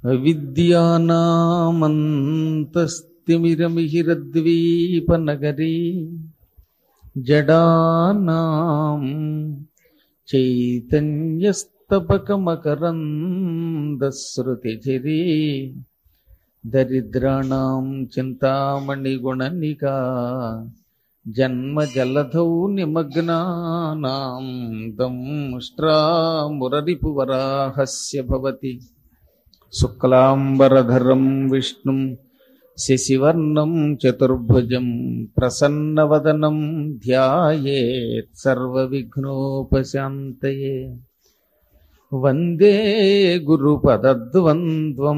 అవిద్యానామంతస్తిమిరమిహిరద్వీపనగరీ జడానాం చైతన్యస్తబకమకరందశ్రుతిఝరీ దరిద్రాణం చింతామణిగుణనికా జన్మజలధౌ నిమగ్నానాం దంష్ట్రామురరిపువరాహస్య భవతి శుక్లాంబరధరం విష్ణుం శశివర్ణం చతుర్భుజం ప్రసన్నవదనం ధ్యాయేత్ సర్వవిఘ్నోపశాంతయే. వందే గురుపదద్వంద్వం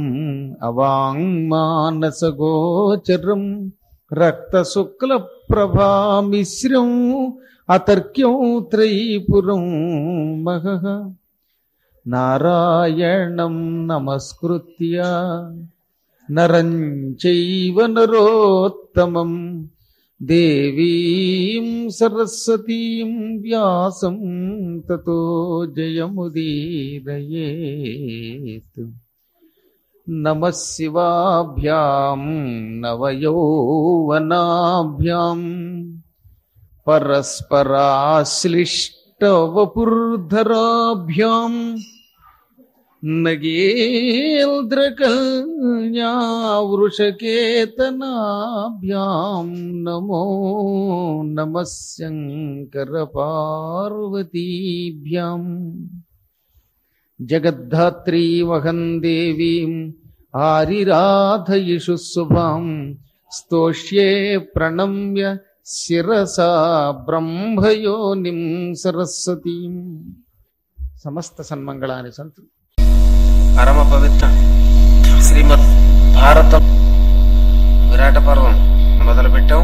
అవాంగ్మానసగోచరం రక్తశుక్లప్రభామిశ్రం అతర్క్యం త్రైపురం మహః. నారాయణం నమస్కృత్య నరం చైవ నరోత్తమం దేవీం సరస్వతీం వ్యాసం తతో జయముదీరయేత్. నమః శివాభ్యాం నవయౌవనాభ్యాం పరస్పరాశ్లిష్టవపుర్ధరాభ్యాం నగేంద్రకల్యావృషకేతనాభ్యాం నమో నమః శంకరపార్వతీభ్యాం. జగద్ధాత్రీమహం దేవీం ఆరిరాధయిషు శుభాం స్తోష్యే ప్రణమ్య శిరసా బ్రహ్మయోనిం సరస్వతీం. సమస్త సన్మంగళాని సంతు. పరమ పవిత్ర శ్రీమద్ భారతం విరాట పర్వం మొదలుపెట్టాం.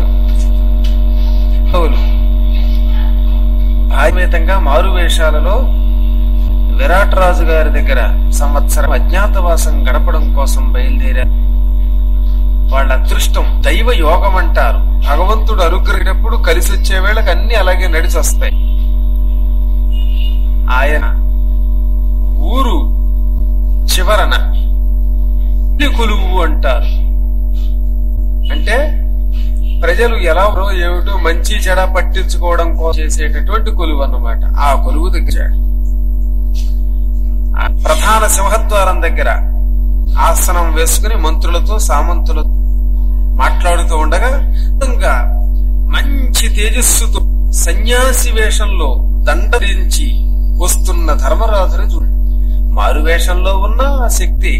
భాగమేతంగా మారువేషాలలో విరాట్ రాజు గారి దగ్గర సంవత్సరం అజ్ఞాతవాసం గడపడం కోసం బయలుదేరారు. వాళ్ళ అదృష్టం దైవ యోగం అంటారు. భగవంతుడు అనుగ్రహించినప్పుడు కలిసి వచ్చే వేళకు అన్ని అలాగే నడిచి వస్తాయి. ఆయన ఊరు చివరన కొలువు అంటారు. అంటే ప్రజలు ఎలా ఏమిటో మంచి చెడ పట్టించుకోవడం కోసం చేసేటటువంటి కొలువు అన్నమాట. ఆ కొలువు దగ్గర ప్రధాన సింహద్వారం దగ్గర ఆసనం వేసుకుని మంత్రులతో సామంతులతో మాట్లాడుతూ ఉండగా ఇంకా మంచి తేజస్సుతో సన్యాసి వేషంలో దండరించి వస్తున్న ధర్మరాజుని చూడండి. మారు వేషంలో ఉన్న శక్తి,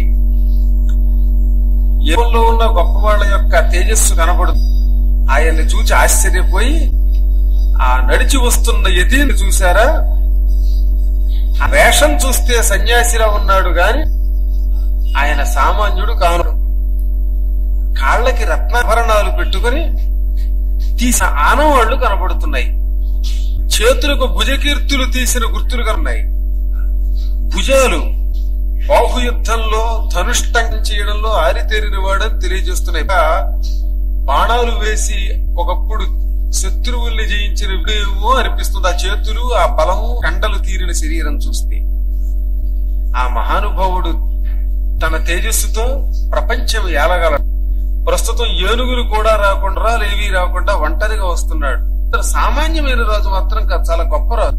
ఏలో ఉన్న గొప్ప వాళ్ళ యొక్క తేజస్సు కనపడుతుంది. ఆయన్ని చూచి ఆశ్చర్యపోయి ఆ నడిచి వస్తున్న యతిని చూశారా, ఆ వేషం చూస్తే సన్యాసిలా ఉన్నాడు గాని ఆయన సామాన్యుడు కాను. కాళ్ళకి రత్నాభరణాలు పెట్టుకుని తీసిన ఆనవాళ్లు కనబడుతున్నాయి. చేతులకు భుజకీర్తులు తీసిన గుర్తులు కన్నాయి. భుజాలు బాహుయుద్ధంలో ధనుష్టం చేయడంలో ఆరితేరిన వాడని తెలియజేస్తున్నాయి. బాణాలు వేసి ఒకప్పుడు శత్రువుల్ని జయించిన విడేమో అనిపిస్తుంది. ఆ చేతులు, ఆ బలము, కండలు తీరిన శరీరం చూస్తే ఆ మహానుభావుడు తన తేజస్సుతో ప్రపంచం ఏలగలడు. ప్రస్తుతం ఏనుగులు కూడా రాకుండా, లేవి రాకుండా ఒంటరిగా వస్తున్నాడు. సామాన్యమైన రాజు మాత్రం కాదు, చాలా గొప్ప రాజు.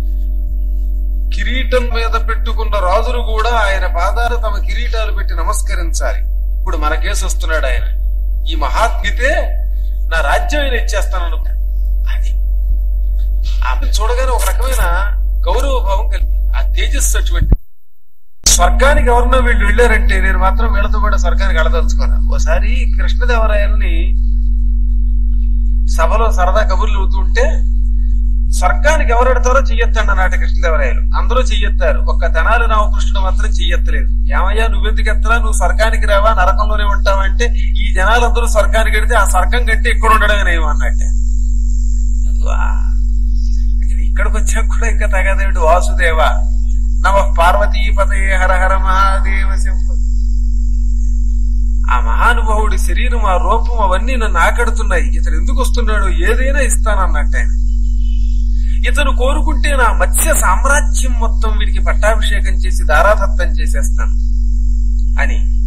కిరీటం మీద పెట్టుకున్న రాజులు కూడా ఆయన పాదాలు తమ కిరీటాలు పెట్టి నమస్కరించాలి. ఇప్పుడు మన కేసు వస్తున్నాడు ఆయన. ఈ మహాత్మితే నా రాజ్యం ఆయన ఇచ్చేస్తాను అది ఆమె చూడగానే ఒక రకమైన గౌరవ భావం కలిగి ఆ తేజస్సు అటువంటి. స్వర్గానికి ఎవరన్నా వీళ్ళు వెళ్ళారంటే నేను మాత్రం వీళ్ళతో కూడా స్వర్గానికి వెళ్ళదలుచుకోను. ఓసారి కృష్ణదేవరాయల్ని సభలో సరదా కబుర్లు అవుతుంటే స్వర్గానికి ఎవరెడతారో చెయ్యొత్తండి అన్నట్టు కృష్ణదేవరాయలు. అందరూ చెయ్యొత్తారు, ఒక్క తెనాలి రామకృష్ణుడు మాత్రం చెయ్యొత్తలేదు. ఏమయ్యా నువ్వెందుకు ఎత్తరా, నువ్వు స్వర్గానికి రావా, నరకంలోనే ఉంటావంటే ఈ జనాలందరూ స్వర్గానికి వెడితే ఆ స్వర్గం కంటే ఇక్కడ ఉండడమే నయం అన్నట్టే. ఇక్కడికి వచ్చాక కూడా ఇంకా తగదేవిడు వాసుదేవ నమ పార్వతీపతే హర హర మహాదేవ శంభో. ఆ మహానుభావుడి శరీరం, ఆ రూపం అవన్నీ నన్ను ఆకడుతున్నాయి. ఇతను ఎందుకు వస్తున్నాడో ఏదైనా ఇస్తానన్నట్టు ఆయన. ఇతను కోరుకుంటే నా మత్స్య సామ్రాజ్యం మొత్తం వీడికి పట్టాభిషేకం చేసి దారాదత్తం చేసేస్తాను అని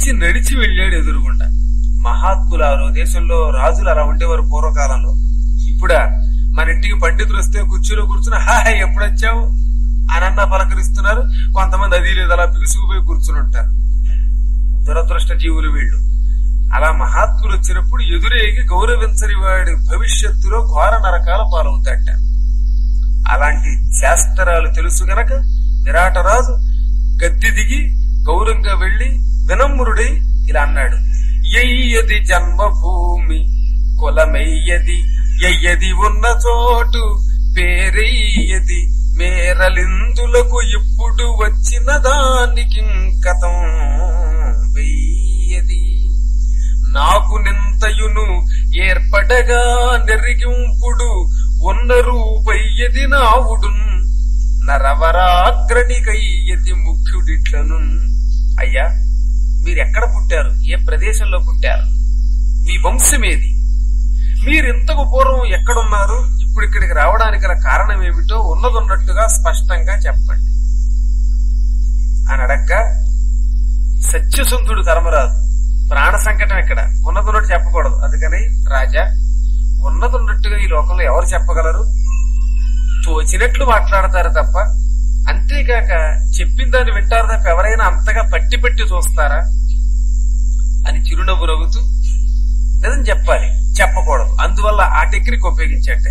లేచి నడిచి వెళ్ళాడు ఎదురుగుండా. మహాత్ములారు దేశంలో రాజులు అలా ఉండేవారు పూర్వకాలంలో. ఇప్పుడా మన ఇంటికి పండితులు వస్తే కుర్చీలో కూర్చుని హాయ్ ఎప్పుడొచ్చావు అనన్నా పలకరిస్తున్నారు. కొంతమంది అది లేదు అలా బిగుసుకుపోయి కూర్చుని ఉంటారు. దురదృష్ట జీవులు వీళ్ళు. అలా మహాత్ములు వచ్చినప్పుడు ఎదురేగి గౌరవించని వాడి భవిష్యత్తులో ఘోర నరకాల పాలవుతాట. అలాంటి శాస్త్రాలు తెలుసు గనక విరాటరాజు గద్దె దిగి గౌరవంగా వెళ్లి వినమ్రుడై ఇలా అన్నాడు. ఎయ్యది జన్మభూమి కులమెయ్యది, ఎయ్యది ఉన్న చోటు పేరెయ్యది, మేరలిందులకు ఇప్పుడు వచ్చిన దానికి కథం వెయ్యది. నాకు నింతయును ఏర్పడగా నెరిగింపుడు ఉన్న రూపయ్యది నావుడున్, నరవరాగ్రణికయ్యది ముఖ్యుడిట్లను. అయ్యా మీరెక్కడ పుట్టారు? ఏ ప్రదేశంలో పుట్టారు? మీ వంశమేది? మీరింతకు పూర్వం ఎక్కడున్నారు? ఇప్పుడు ఇక్కడికి రావడానికి గల కారణం ఏమిటో ఉన్నదన్నట్టుగా స్పష్టంగా చెప్పండి అని అడగ్గా సత్యసుందుడు ధర్మరాజు ప్రాణ సంకటం ఇక్కడ ఉన్నదన్నట్టు చెప్పకూడదు. అందుకని రాజా ఉన్నదన్నట్టుగా ఈ లోకంలో ఎవరు చెప్పగలరు? తోచినట్లు మాట్లాడతారు తప్ప, అంతేకాక చెప్పిన దాన్ని వింటారు తప్ప ఎవరైనా అంతగా పట్టి పెట్టి చూస్తారా అని చిరునవ్వు నవ్వుతూ నిజం చెప్పాలి, చెప్పకూడదు. అందువల్ల ఆ టెక్నిక్ ఉపయోగించట.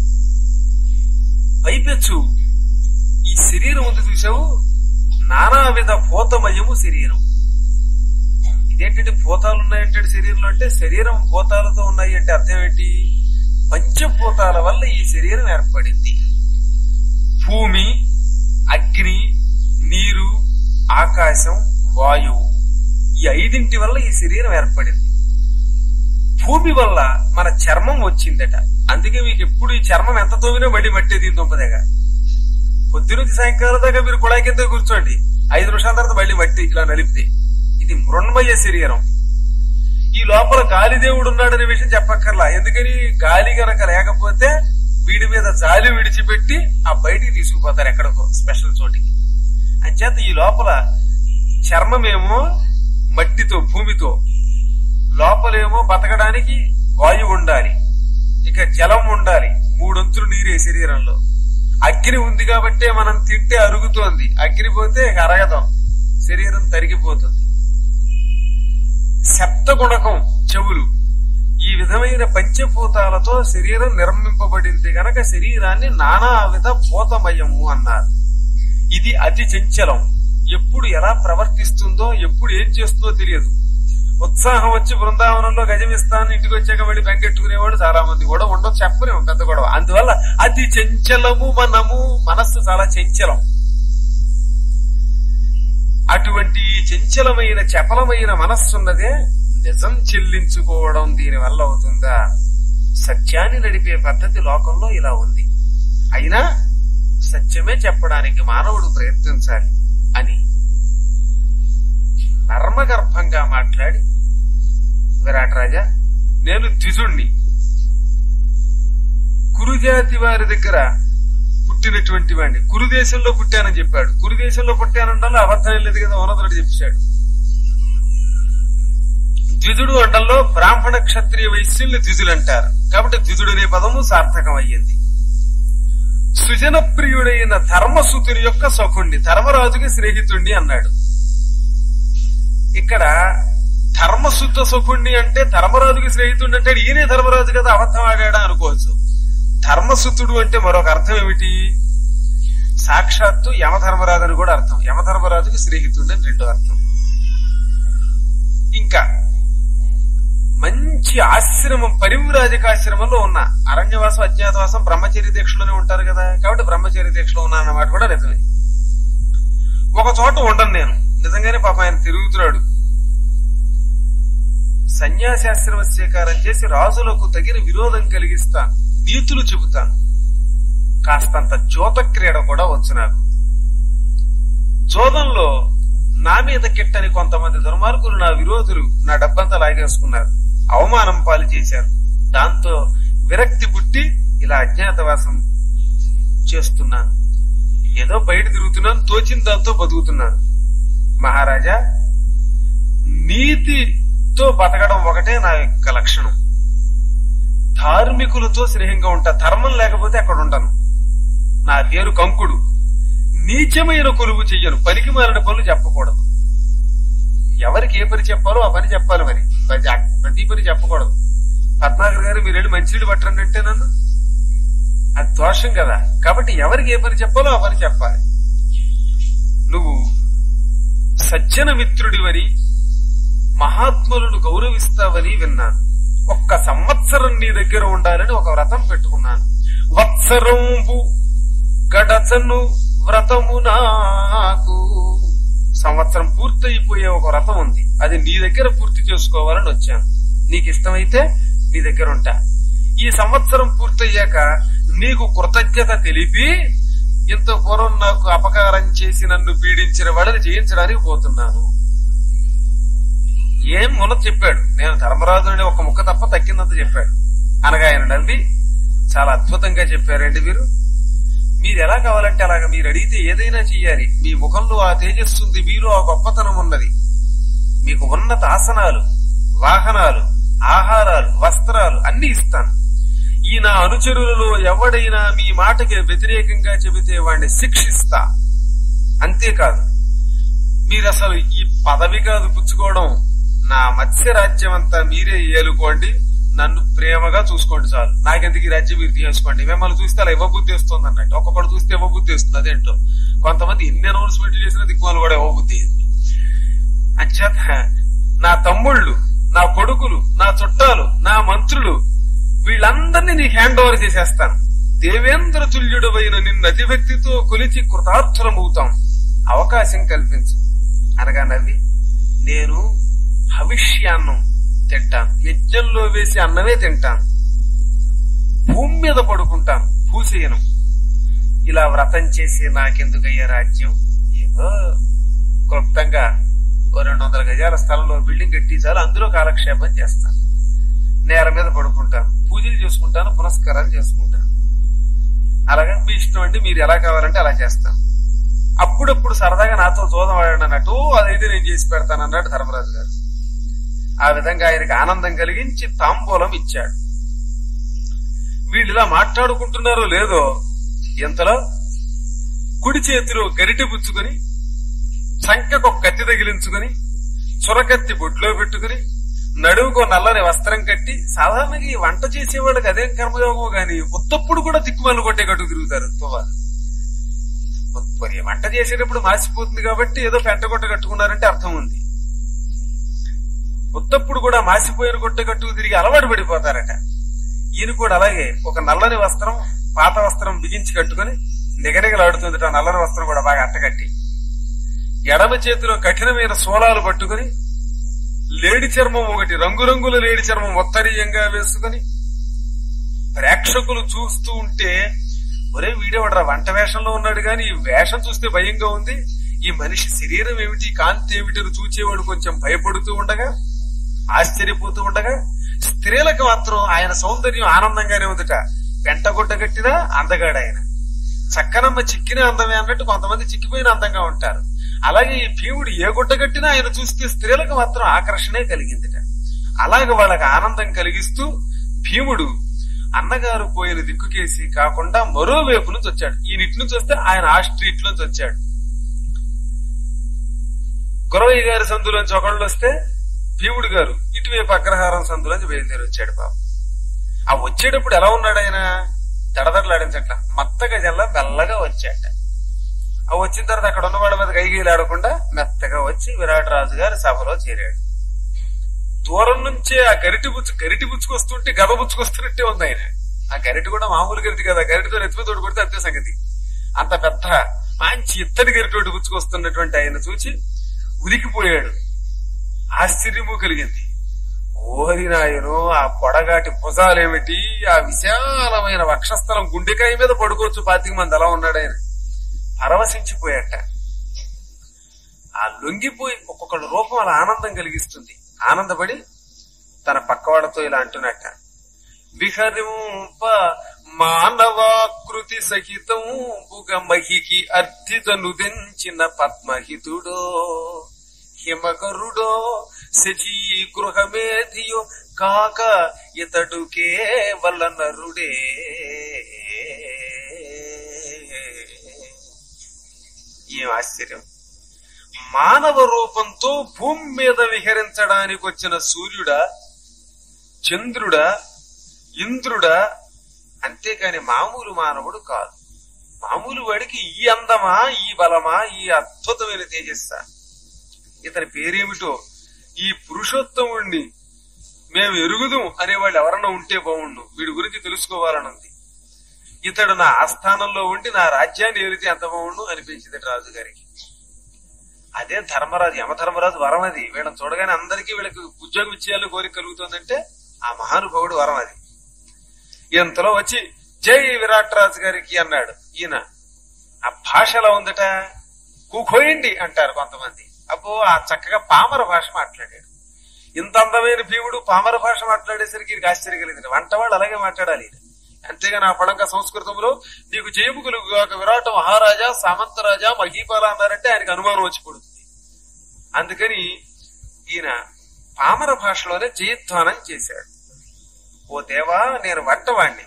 పైపెచ్చు ఈ శరీరం ఉంది చూసావు, నానావిధ భూతమయము శరీరం. ఇదేంటంటే భూతాలు ఉన్నాయంటే శరీరంలో, అంటే శరీరం భూతాలతో ఉన్నాయి అంటే అర్థం ఏంటి? పంచభూతాల వల్ల ఈ శరీరం ఏర్పడింది. భూమి, అగ్ని, నీరు, ఆకాశం, వాయువు, ఈ 5 వల్ల ఈ శరీరం ఏర్పడింది. భూమి వల్ల మన చర్మం వచ్చిందట. అందుకే మీకు ఎప్పుడు ఈ చర్మం ఎంత తోమినా మళ్ళీ మట్టేది దుంపదేగా. పొద్దునుంచి సాయంకాలం దాకా మీరు కుళాయి కింద కూర్చోండి, 5 నిమిషాల తర్వాత మళ్ళీ మట్టి ఇలా నలిపితే. ఇది మృణ్మయ శరీరం. ఈ లోపల గాలిదేవుడు ఉన్నాడనే విషయం చెప్పక్కర్లా. ఎందుకని గాలి గనక లేకపోతే వీడి మీద జాలి విడిచిపెట్టి ఆ బయటికి తీసుకుపోతారు ఎక్కడికో స్పెషల్ చోటికి. అంచేత ఈ లోపల చర్మమేమో మట్టితో భూమితో, లోపలేమో బతకడానికి వాయువు ఉండాలి, ఇక జలం ఉండాలి, 3 వంతులు నీరే శరీరంలో. అగ్ని ఉంది కాబట్టే మనం తింటే అరుగుతోంది, అగ్ని పోతే అరగదాం, శరీరం తరిగిపోతుంది. శబ్ద గుణకం చెవులు. ఈ విధమైన పంచభూతాలతో శరీరం నిర్మింపబడింది గనక శరీరాన్ని నానావిధ భూతమయము అన్నారు. ఇది అతి చంచలం. ఎప్పుడు ఎలా ప్రవర్తిస్తుందో, ఎప్పుడు ఏం చేస్తుందో తెలియదు. ఉత్సాహం వచ్చి బృందావనంలో గజమిస్తాను, ఇంటికి వచ్చాక వెళ్ళి బెంకెట్టుకునేవాడు చాలా మంది కూడా ఉండదు, చెప్పలేము పెద్ద గొడవ. అందువల్ల అతి చంచలము మనము, మనస్సు చాలా చంచలం. అటువంటి చంచలమైన చపలమైన మనస్సున్నదే నిజం చెల్లించుకోవడం దీని వల్ల అవుతుందా? సత్యాన్ని నడిపే పద్ధతి లోకంలో ఇలా ఉంది. అయినా సత్యమే చెప్పడానికి మానవుడు ప్రయత్నించాలి అని నర్మగర్భంగా మాట్లాడి, విరాటరాజా నేను ద్విజుణ్ణి, కురుజాతి వారి దగ్గర పుట్టినటువంటి వాడిని, కురుదేశంలో పుట్టానని చెప్పాడు. కురుదేశంలో పుట్టానంటలో అబద్ధం లేదు కదా, ఉన్నతుడు చెప్పాడు. ద్విజుడు అంటల్లో బ్రాహ్మణ క్షత్రియ వైశ్యుల్ని ద్విజులు అంటారు కాబట్టి ద్విజుడు అనే పదము సార్థకం అయ్యింది. సుజన ప్రియుడైన ధర్మసుతుని యొక్క సఖుణ్ణి, ధర్మరాజుకి స్నేహితుణ్ణి అన్నాడు. ఇక్కడ ధర్మసుత సఖుణ్ణి అంటే ధర్మరాజుకి స్నేహితుడు అంటే ఈయనే ధర్మరాజు కదా, అబద్ధం ఆడాడా అనుకోవచ్చు. ధర్మసుతుడు అంటే మరొక అర్థం ఏమిటి? సాక్షాత్తు యమధర్మరాజు అని కూడా అర్థం. యమధర్మరాజుకి స్నేహితుడు అని 2వ అర్థం. ఇంకా మంచి ఆశ్రమం, పరివ్రాజకాశ్రమంలో ఉన్న అరణ్యవాసం, అజ్ఞాతవాసం, బ్రహ్మచర్య దీక్షలోనే ఉంటారు కదా, కాబట్టి బ్రహ్మచర్య దీక్షలో ఉన్నా అన్నమాట కూడా నిజమే. ఒక చోట ఉండను నేను, నిజంగానే పాప ఆయన తిరుగుతున్నాడు. సన్యాసాశ్రమ స్వీకారం చేసి రాజులకు తగిన విరోధం కలిగిస్తాను, నీతులు చెబుతాను, కాస్తంత జోత క్రీడ కూడా వచ్చు నాకు. జోదంలో నా మీద కిట్టని కొంతమంది దుర్మార్గులు, నా విరోధులు నా డబ్బంతా లాగేసుకున్నారు, అవమానం పాలు చేశారు. దాంతో విరక్తి పుట్టి ఇలా అజ్ఞాతవాసం చేస్తున్నాను. ఏదో బయట తిరుగుతున్నాను, తోచిన దాంతో బతుకుతున్నాను. మహారాజా నీతితో బతకడం ఒకటే నా యొక్క లక్షణం. ధార్మికులతో స్నేహంగా ఉంటా, ధర్మం లేకపోతే అక్కడ ఉండను. నా పేరు కంకుడు. నీచమైన కొలువు చెయ్యను, పనికి మారిన పనులు చెప్పకూడదు. ఎవరికి ఏ పని చెప్పాలో ఆ పని చెప్పాలి, మరి ప్రతి పని చెప్పకూడదు. పద్మాకర్ గారు మీరు వెళ్ళి మంచినీళ్ళు పట్టండి అంటే నన్ను అది దోషం కదా. కాబట్టి ఎవరికి ఏ పని చెప్పాలో ఆ పని చెప్పాలి. నువ్వు సజ్జన మిత్రుడివని, మహాత్ములను గౌరవిస్తావని విన్నాను. 1 సంవత్సరం నీ దగ్గర ఉండాలని ఒక వ్రతం పెట్టుకున్నాను. వత్సరంబు గడచను వ్రతము నాకు. సంవత్సరం పూర్తయిపోయే ఒక వ్రతం ఉంది, అది నీ దగ్గర పూర్తి చేసుకోవాలని వచ్చాను. నీకు ఇష్టమైతే నీ దగ్గర ఉంటా. ఈ సంవత్సరం పూర్తయ్యాక నీకు కృతజ్ఞత తెలిపి ఇంత పూర్వం నాకు అపకారం చేసి నన్ను పీడించిన వాళ్ళని జయించడానికి పోతున్నాను. ఏం మొన్న చెప్పాడు. నేను ధర్మరాజుని ఒక ముక్క తప్ప తక్కిందంత చెప్పాడు. అనగా ఆయన నవ్వి, చాలా అద్భుతంగా చెప్పారండి మీరు ఎలా కావాలంటే అలాగా, మీరు అడిగితే ఏదైనా చెయ్యాలి. మీ ముఖంలో ఆ తేజస్సు ఉంది, మీలో ఆ గొప్పతనం ఉన్నది. మీకు ఉన్నత ఆసనాలు, వాహనాలు, ఆహారాలు, వస్త్రాలు అన్ని ఇస్తాను. ఈ నా అనుచరులలో ఎవడైనా మీ మాటకి వ్యతిరేకంగా చెబితే వాడిని శిక్షిస్తా. అంతేకాదు, మీరు అసలు ఈ పదవి కాదు పుచ్చుకోవడం, నా మత్స్య రాజ్యం అంతా మీరే ఏలుకోండి, నన్ను ప్రేమగా చూసుకోండి చాలు. నాకెందుకు ఈ రాజ్యం మీరు తీసుకోండి. మిమ్మల్ని చూస్తే అలా ఇవ్వబుద్ధి వస్తుంది అన్నట్టు. ఒక్కొక్కడు చూస్తే ఇవ్వబుద్ధి వస్తుంది. అదేంటో కొంతమంది ఎన్ని అనౌన్స్మెంట్లు చేసినా దిక్కుమాలు కూడా ఇవ్వబుద్ధి. అంచేత నా తమ్ముళ్ళు, నా కొడుకులు, నా చుట్టాలు, నా మంత్రులు వీళ్ళందరినీ నీకు హ్యాండ్ ఓవర్ చేసేస్తాను. దేవేంద్ర తుల్యుడవైన నిన్ను అతిభక్తితో కొలిచి కృతార్థులమవుతాం, అవకాశం కల్పించు అనగా నవ్వి, నేను హవిష్యాన్నం తింటాను, యజ్ఞంలో వేసి అన్నమే తింటాను, భూమి మీద పడుకుంటాను, పూసేయను. ఇలా వ్రతం చేసి నాకెందుకయ్యే రాజ్యం? ఏదో క్లుప్తంగా 200 గజాల స్థలంలో బిల్డింగ్ కట్టి చాలు, అందులో కాలక్షేపం చేస్తాను, నేల మీద పడుకుంటాను, పూజలు చేసుకుంటాను, పునస్కారాలు చేసుకుంటాను. అలాగా మీ ఇష్టం అండి, మీరు ఎలా కావాలంటే అలా చేస్తాను. అప్పుడప్పుడు సరదాగా నాతో జోదం ఆడండి అన్నట్టు, అదైతే నేను చేసి పెడతాను అన్నాడు ధర్మరాజు గారు. ఆ విధంగా ఆయనకి ఆనందం కలిగించి తాంబూలం ఇచ్చాడు. వీళ్ళు ఇలా మాట్లాడుకుంటున్నారో లేదో ఇంతలో కుడి చేతిలో గరిటె పుచ్చుకొని, సంఖ్యకు ఒక కత్తి తగిలించుకొని, చురకత్తి బొడ్లో పెట్టుకుని, నడువుకో నల్లని వస్త్రం కట్టి, సాధారణంగా ఈ వంట చేసేవాళ్ళకి అదేం కర్మయోగమో గాని ఉత్తప్పుడు కూడా దిక్కుమాలు కొట్టే కట్టు తిరుగుతారు. వంట చేసేటప్పుడు మాసిపోతుంది కాబట్టి ఏదో పెంట కొట్ట కట్టుకున్నారంటే అర్థం ఉంది. ఉత్తప్పుడు కూడా మాసిపోయిన కొట్ట కట్టుకు తిరిగి అలవాటు పడిపోతారట. ఈయన కూడా అలాగే ఒక నల్లని వస్త్రం, పాత వస్త్రం బిగించి కట్టుకుని నిగనిగలాడుతుందట. నల్లని వస్త్రం కూడా బాగా అట్టకట్టి, ఎడమ చేతిలో కఠినమైన సోలాలు పట్టుకుని, లేడి చర్మం ఒకటి, రంగురంగుల లేడి చర్మం ఉత్తరీయంగా వేసుకుని, ప్రేక్షకులు చూస్తూ ఉంటే ఒరే వీడేవాడరా వంట వేషంలో ఉన్నాడు గాని ఈ వేషం చూస్తే భయంగా ఉంది, ఈ మనిషి శరీరం ఏమిటి, కాంతి ఏమిటి చూచేవాడు కొంచెం భయపడుతూ ఉండగా, ఆశ్చర్యపోతూ ఉండగా, స్త్రీలకు మాత్రం ఆయన సౌందర్యం ఆనందంగానే ఉందట. పెంటగుడ్డ కట్టినా అందగాడు ఆయన. చక్కనమ్మ చిక్కిన అందమే అన్నట్టు కొంతమంది చిక్కిపోయిన అందంగా ఉంటారు. అలాగే ఈ భీముడు ఏ గుడ్డ కట్టినా ఆయన చూస్తే స్త్రీలకు మాత్రం ఆకర్షణే కలిగిందిట. అలాగే వాళ్ళకి ఆనందం కలిగిస్తూ భీముడు అన్నగారు పోయిన దిక్కుకేసి కాకుండా మరోవైపు నుంచి వచ్చాడు. ఈ నిటి నుంచి వస్తే ఆయన ఆ స్ట్రీట్ నుంచి వచ్చాడు. గురవయ్య గారి సందులోంచి ఒకళ్ళు వస్తే భీముడు గారు ఇటువైపు అగ్రహారం సందులోంచి బయలుదేరి వచ్చాడు. పాపం ఆ వచ్చేటప్పుడు ఎలా ఉన్నాడు ఆయన? దడదడలాడించట్ల, మత్తగా జల్లా మెల్లగా వచ్చాట. ఆ వచ్చిన తర్వాత అక్కడ ఉన్న వాళ్ళ మీద కైగీలాడకుండా మెత్తగా వచ్చి విరాట్ రాజు గారి సభలో చేరాడు. దూరం నుంచే ఆ గరిటి పుచ్చుకొస్తుంటే గద పుచ్చుకొస్తున్నట్టే ఉంది ఆయన. ఆ గరిటి కూడా మామూలు గరిటి కదా, గరిటితో నెత్తితోడు కొడితే అంతే సంగతి. అంత పెద్ద మంచి ఇత్తడి గరిటోటి పుచ్చుకొస్తున్నటువంటి ఆయన చూచి ఉలికిపోయాడు. ఆశ్చర్యము కలిగింది. ఓరి నాయను, ఆ పొడగాటి భుజాలేమిటి, ఆ విశాలమైన వక్షస్థలం, గుండెకాయ మీద పడుకోవచ్చు 25 మంది, అలా ఉన్నాడు ఆయన. పరవశించిపోయాట. ఆ లొంగిపోయి ఒక్కొక్కళ్ళ రూపం అలా ఆనందం కలిగిస్తుంది. ఆనందపడి తన పక్కవాళ్లతో ఇలా అంటున్నట్ట, విహరింప మానవాకృతి సహితం మహికి అర్థితను దించిన పద్మహితుడో, హిమకరుడో శచీ గృహమేధియో కాక ఇతడు కేవల నరుడే. ఏం ఆశ్చర్యం! మానవ రూపంతో భూమి మీద విహరించడానికి వచ్చిన సూర్యుడా, చంద్రుడా, ఇంద్రుడా, అంతేకాని మామూలు మానవుడు కాదు. మామూలు వాడికి ఈ అందమా, ఈ బలమా, ఈ అద్భుతమైన తేజస్సా? ఇతని పేరేమిటో ఈ పురుషోత్తముణ్ణి మేము ఎరుగుదాం అనేవాళ్ళు ఎవరన్నా ఉంటే బాగుండు, వీడి గురించి తెలుసుకోవాలనుంది. ఇతడు నా ఆస్థానంలో ఉండి నా రాజ్యాన్ని ఏలితే ఎంత బాగుండు అనిపించింది రాజుగారికి. అదే ధర్మరాజు, యమధర్మరాజు వరం అది. వీళ్ళని చూడగానే అందరికీ వీళ్ళకి ఉద్యోగం ఇచ్చేయాలని కోరిక కలుగుతుందంటే ఆ మహానుభావుడు వరం అది. ఇంతలో వచ్చి జై విరాట్ రాజు గారికి అన్నాడు. ఈయన ఆ భాష ఎలా ఉందట, కూకోయండి అంటారు కొంతమంది. అబ్బో, ఆ చక్కగా పామర భాష మాట్లాడాడు. ఇంత అందమైన భీముడు పామర భాష మాట్లాడేసరికి ఇది ఆశ్చర్యం కలిగింది. వంటవాళ్ళు అలాగే మాట్లాడాలి. అంతేగా నా పడంక సంస్కృతంలో నీకు జయము కలుగుగాక విరాట మహారాజా, సామంతరాజా, మహీపాల అన్నారంటే ఆయనకు అనుమానం వచ్చి పడుతుంది. అందుకని ఈయన పామర భాషలోనే జయధ్వానం చేశాడు. ఓ దేవా, నేను వంటవాణ్ణి,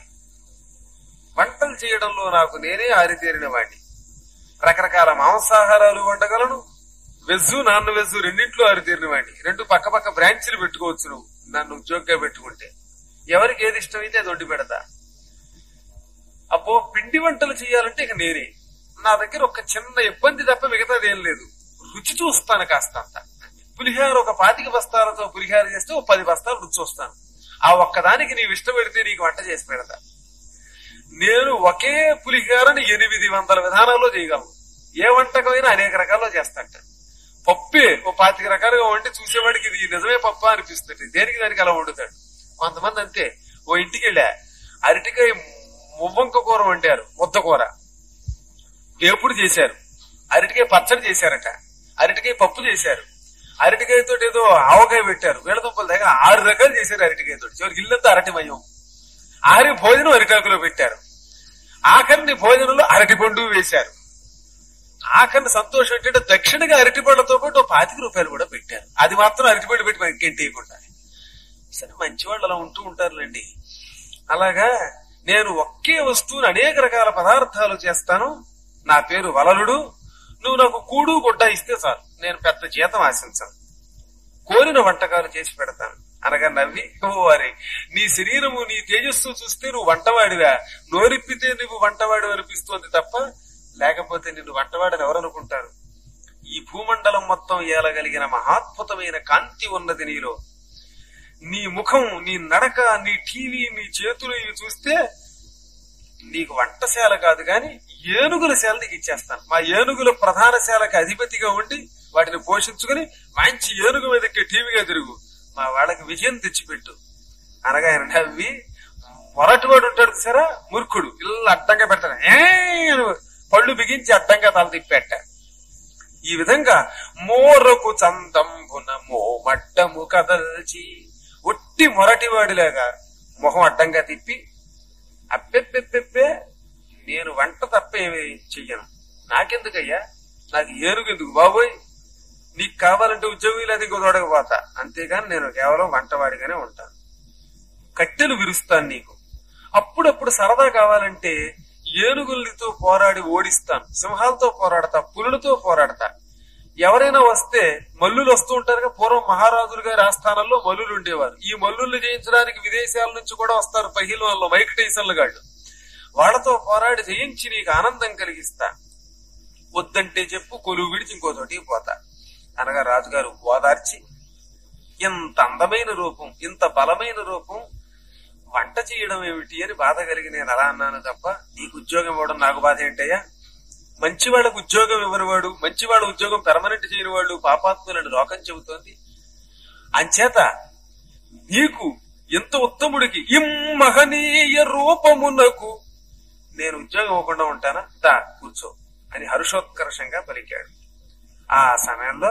వంటలు చేయడంలో నాకు నేనే ఆరితేరిన వాణ్ణి. రకరకాల మాంసాహారాలు వండగలను, వెజ్జు నాన్ వెజ్జు రెండింట్లో ఆరితేరిన వాణ్ణి. రెండు పక్క పక్క బ్రాంచీలు పెట్టుకోవచ్చు నువ్వు నన్ను ఉద్యోగంగా పెట్టుకుంటే. ఎవరికి ఏది ఇష్టమైతే అది వండి పెడతా. అబ్బో, పిండి వంటలు చేయాలంటే ఇక నేనే. నా దగ్గర ఒక చిన్న ఇబ్బంది తప్ప మిగతాది ఏం లేదు. రుచి చూస్తాను కాస్తంత. పులిహార ఒక 25 బస్తాలతో పులిహార చేస్తే ఓ 10 బస్తాలు రుచి చూస్తాను. ఆ ఒక్కదానికి నీవు ఇష్టపెడితే నీకు వంట చేసి పెడతా. నేను ఒకే పులిహారని 800 విధానాల్లో చేయగలను. ఏ వంటకమైనా అనేక రకాల్లో చేస్తాట. పప్పే ఓ 25 రకాలుగా వండి చూసేవాడికి ఇది నిజమే పప్ప అనిపిస్తుంది. దేనికి దానికి అలా వండుతాడు. కొంతమంది అంతే. ఓ ఇంటికి వెళ్ళా, అరటికాయ మువ్వంక కూర వండారు, ముద్ద కూర వేపుడు చేశారు, అరటికాయ పచ్చడి చేశారట, అరటికాయ పప్పు చేశారు, అరటికాయతో ఏదో ఆవకాయ పెట్టారు, వేళదుంపల దగ్గర 6 రకాలు చేశారు అరటికాయతో. చివరికి ఇల్లంతా అరటిమయం. ఆఖరి భోజనం అరిటాకులో పెట్టారు. ఆఖరిని భోజనంలో అరటి పండు వేశారు. ఆఖరిని సంతోషం ఏంటంటే దక్షిణగా అరటి పళ్ళతో పాటు 25 రూపాయలు కూడా పెట్టారు. అది మాత్రం అరటి పళ్ళు పెట్టి మనకి గెంటేయకుండా. సరే, మంచి వాళ్ళు అలా ఉంటూ ఉంటారులేండి. అలాగా నేను ఒకే వస్తువుని అనేక రకాల పదార్థాలు చేస్తాను. నా పేరు వలలుడు. నువ్వు నాకు కూడు గుడ్డ ఇస్తే చాలు, నేను పెద్ద జీతం ఆశించను. కోరిన వంటకాలు చేసి పెడతాను అనగా నవ్వి, ఓ వారి నీ శరీరము నీ తేజస్సు చూస్తే నువ్వు వంటవాడివా, నోరిప్పితే నువ్వు వంటవాడు అనిపిస్తోంది తప్ప లేకపోతే నిన్ను వంటవాడని ఎవరనుకుంటారు? ఈ భూమండలం మొత్తం ఏలగలిగిన మహాద్భుతమైన కాంతి ఉన్నది నీలో. నీ ముఖం, నీ నడక, నీ టీవీ, నీ చేతులు ఇవి చూస్తే నీకు వంటశాల కాదు గాని ఏనుగుల శాల నీకు ఇచ్చేస్తాను. మా ఏనుగుల ప్రధాన శాలకు అధిపతిగా ఉండి వాటిని పోషించుకుని మంచి ఏనుగు మీదకి టీవీగా తిరుగు, మా వాళ్ళకి విజయం తెచ్చిపెట్టు అనగా ఆయన నవ్వి, మొరటివాడు ఉంటాడు సరా మూర్ఖుడు, ఇలా అడ్డంగా పెడతాడు, పళ్ళు బిగించి అడ్డంగా తల తిప్పెట్ట. ఈ విధంగా మోరకు చందంబున మోమట్టము కదల్చి ఒట్టి మొరటివాడిలాగా మొహం అడ్డంగా తిప్పి, అప్పెప్పెప్పెప్పే నేను వంట తప్ప ఏమి చెయ్యను, నాకెందుకయ్యా, నాకు ఏనుగెందుకు బాబోయ్, నీకు కావాలంటే ఉద్యోగం లేదు ఇంకో తోడకపోతా, అంతేగాని నేను కేవలం వంటవాడిగానే ఉంటాను. కట్టెలు విరుస్తాను నీకు, అప్పుడప్పుడు సరదా కావాలంటే ఏనుగులతో పోరాడి ఓడిస్తాను, సింహాలతో పోరాడతా, పులులతో పోరాడతా. ఎవరైనా వస్తే మల్లులు వస్తూ ఉంటారుగా, పూర్వం మహారాజులు గారి ఆస్థానంలో మల్లులు ఉండేవారు. ఈ మల్లుల్ని జయించడానికి విదేశాల నుంచి కూడా వస్తారు పహిల్వాన్లు, మైక్ టైసన్లు గాళ్ళు. వాళ్లతో పోరాడి జయించి నీకు ఆనందం కలిగిస్తా, వద్దంటే చెప్పు, కొలువు విడిచి ఇంకో చోటికి పోతా అనగా రాజుగారు ఓదార్చి, ఇంత అందమైన రూపం, ఇంత బలమైన రూపం, వంట చేయడం ఏమిటి అని బాధ కలిగి నేను అలా అన్నాను తప్ప నీకు ఉద్యోగం ఇవ్వడం నాకు బాధ ఏంటయ్యా. మంచి వాళ్ళకు ఉద్యోగం ఇవ్వని వాడు, మంచి వాళ్ళ ఉద్యోగం పెర్మనెంట్ చేయని వాళ్ళు పాపాత్ములని లోకం చెబుతోంది. అంచేత నీకు ఎంత ఉత్తముడికి ఇమ్మహనీయ రూపమునకు నేను ఉద్యోగం ఇవ్వకుండా ఉంటానా, దా కూర్చో అని హర్షోత్కర్షంగా పలికాడు. ఆ సమయంలో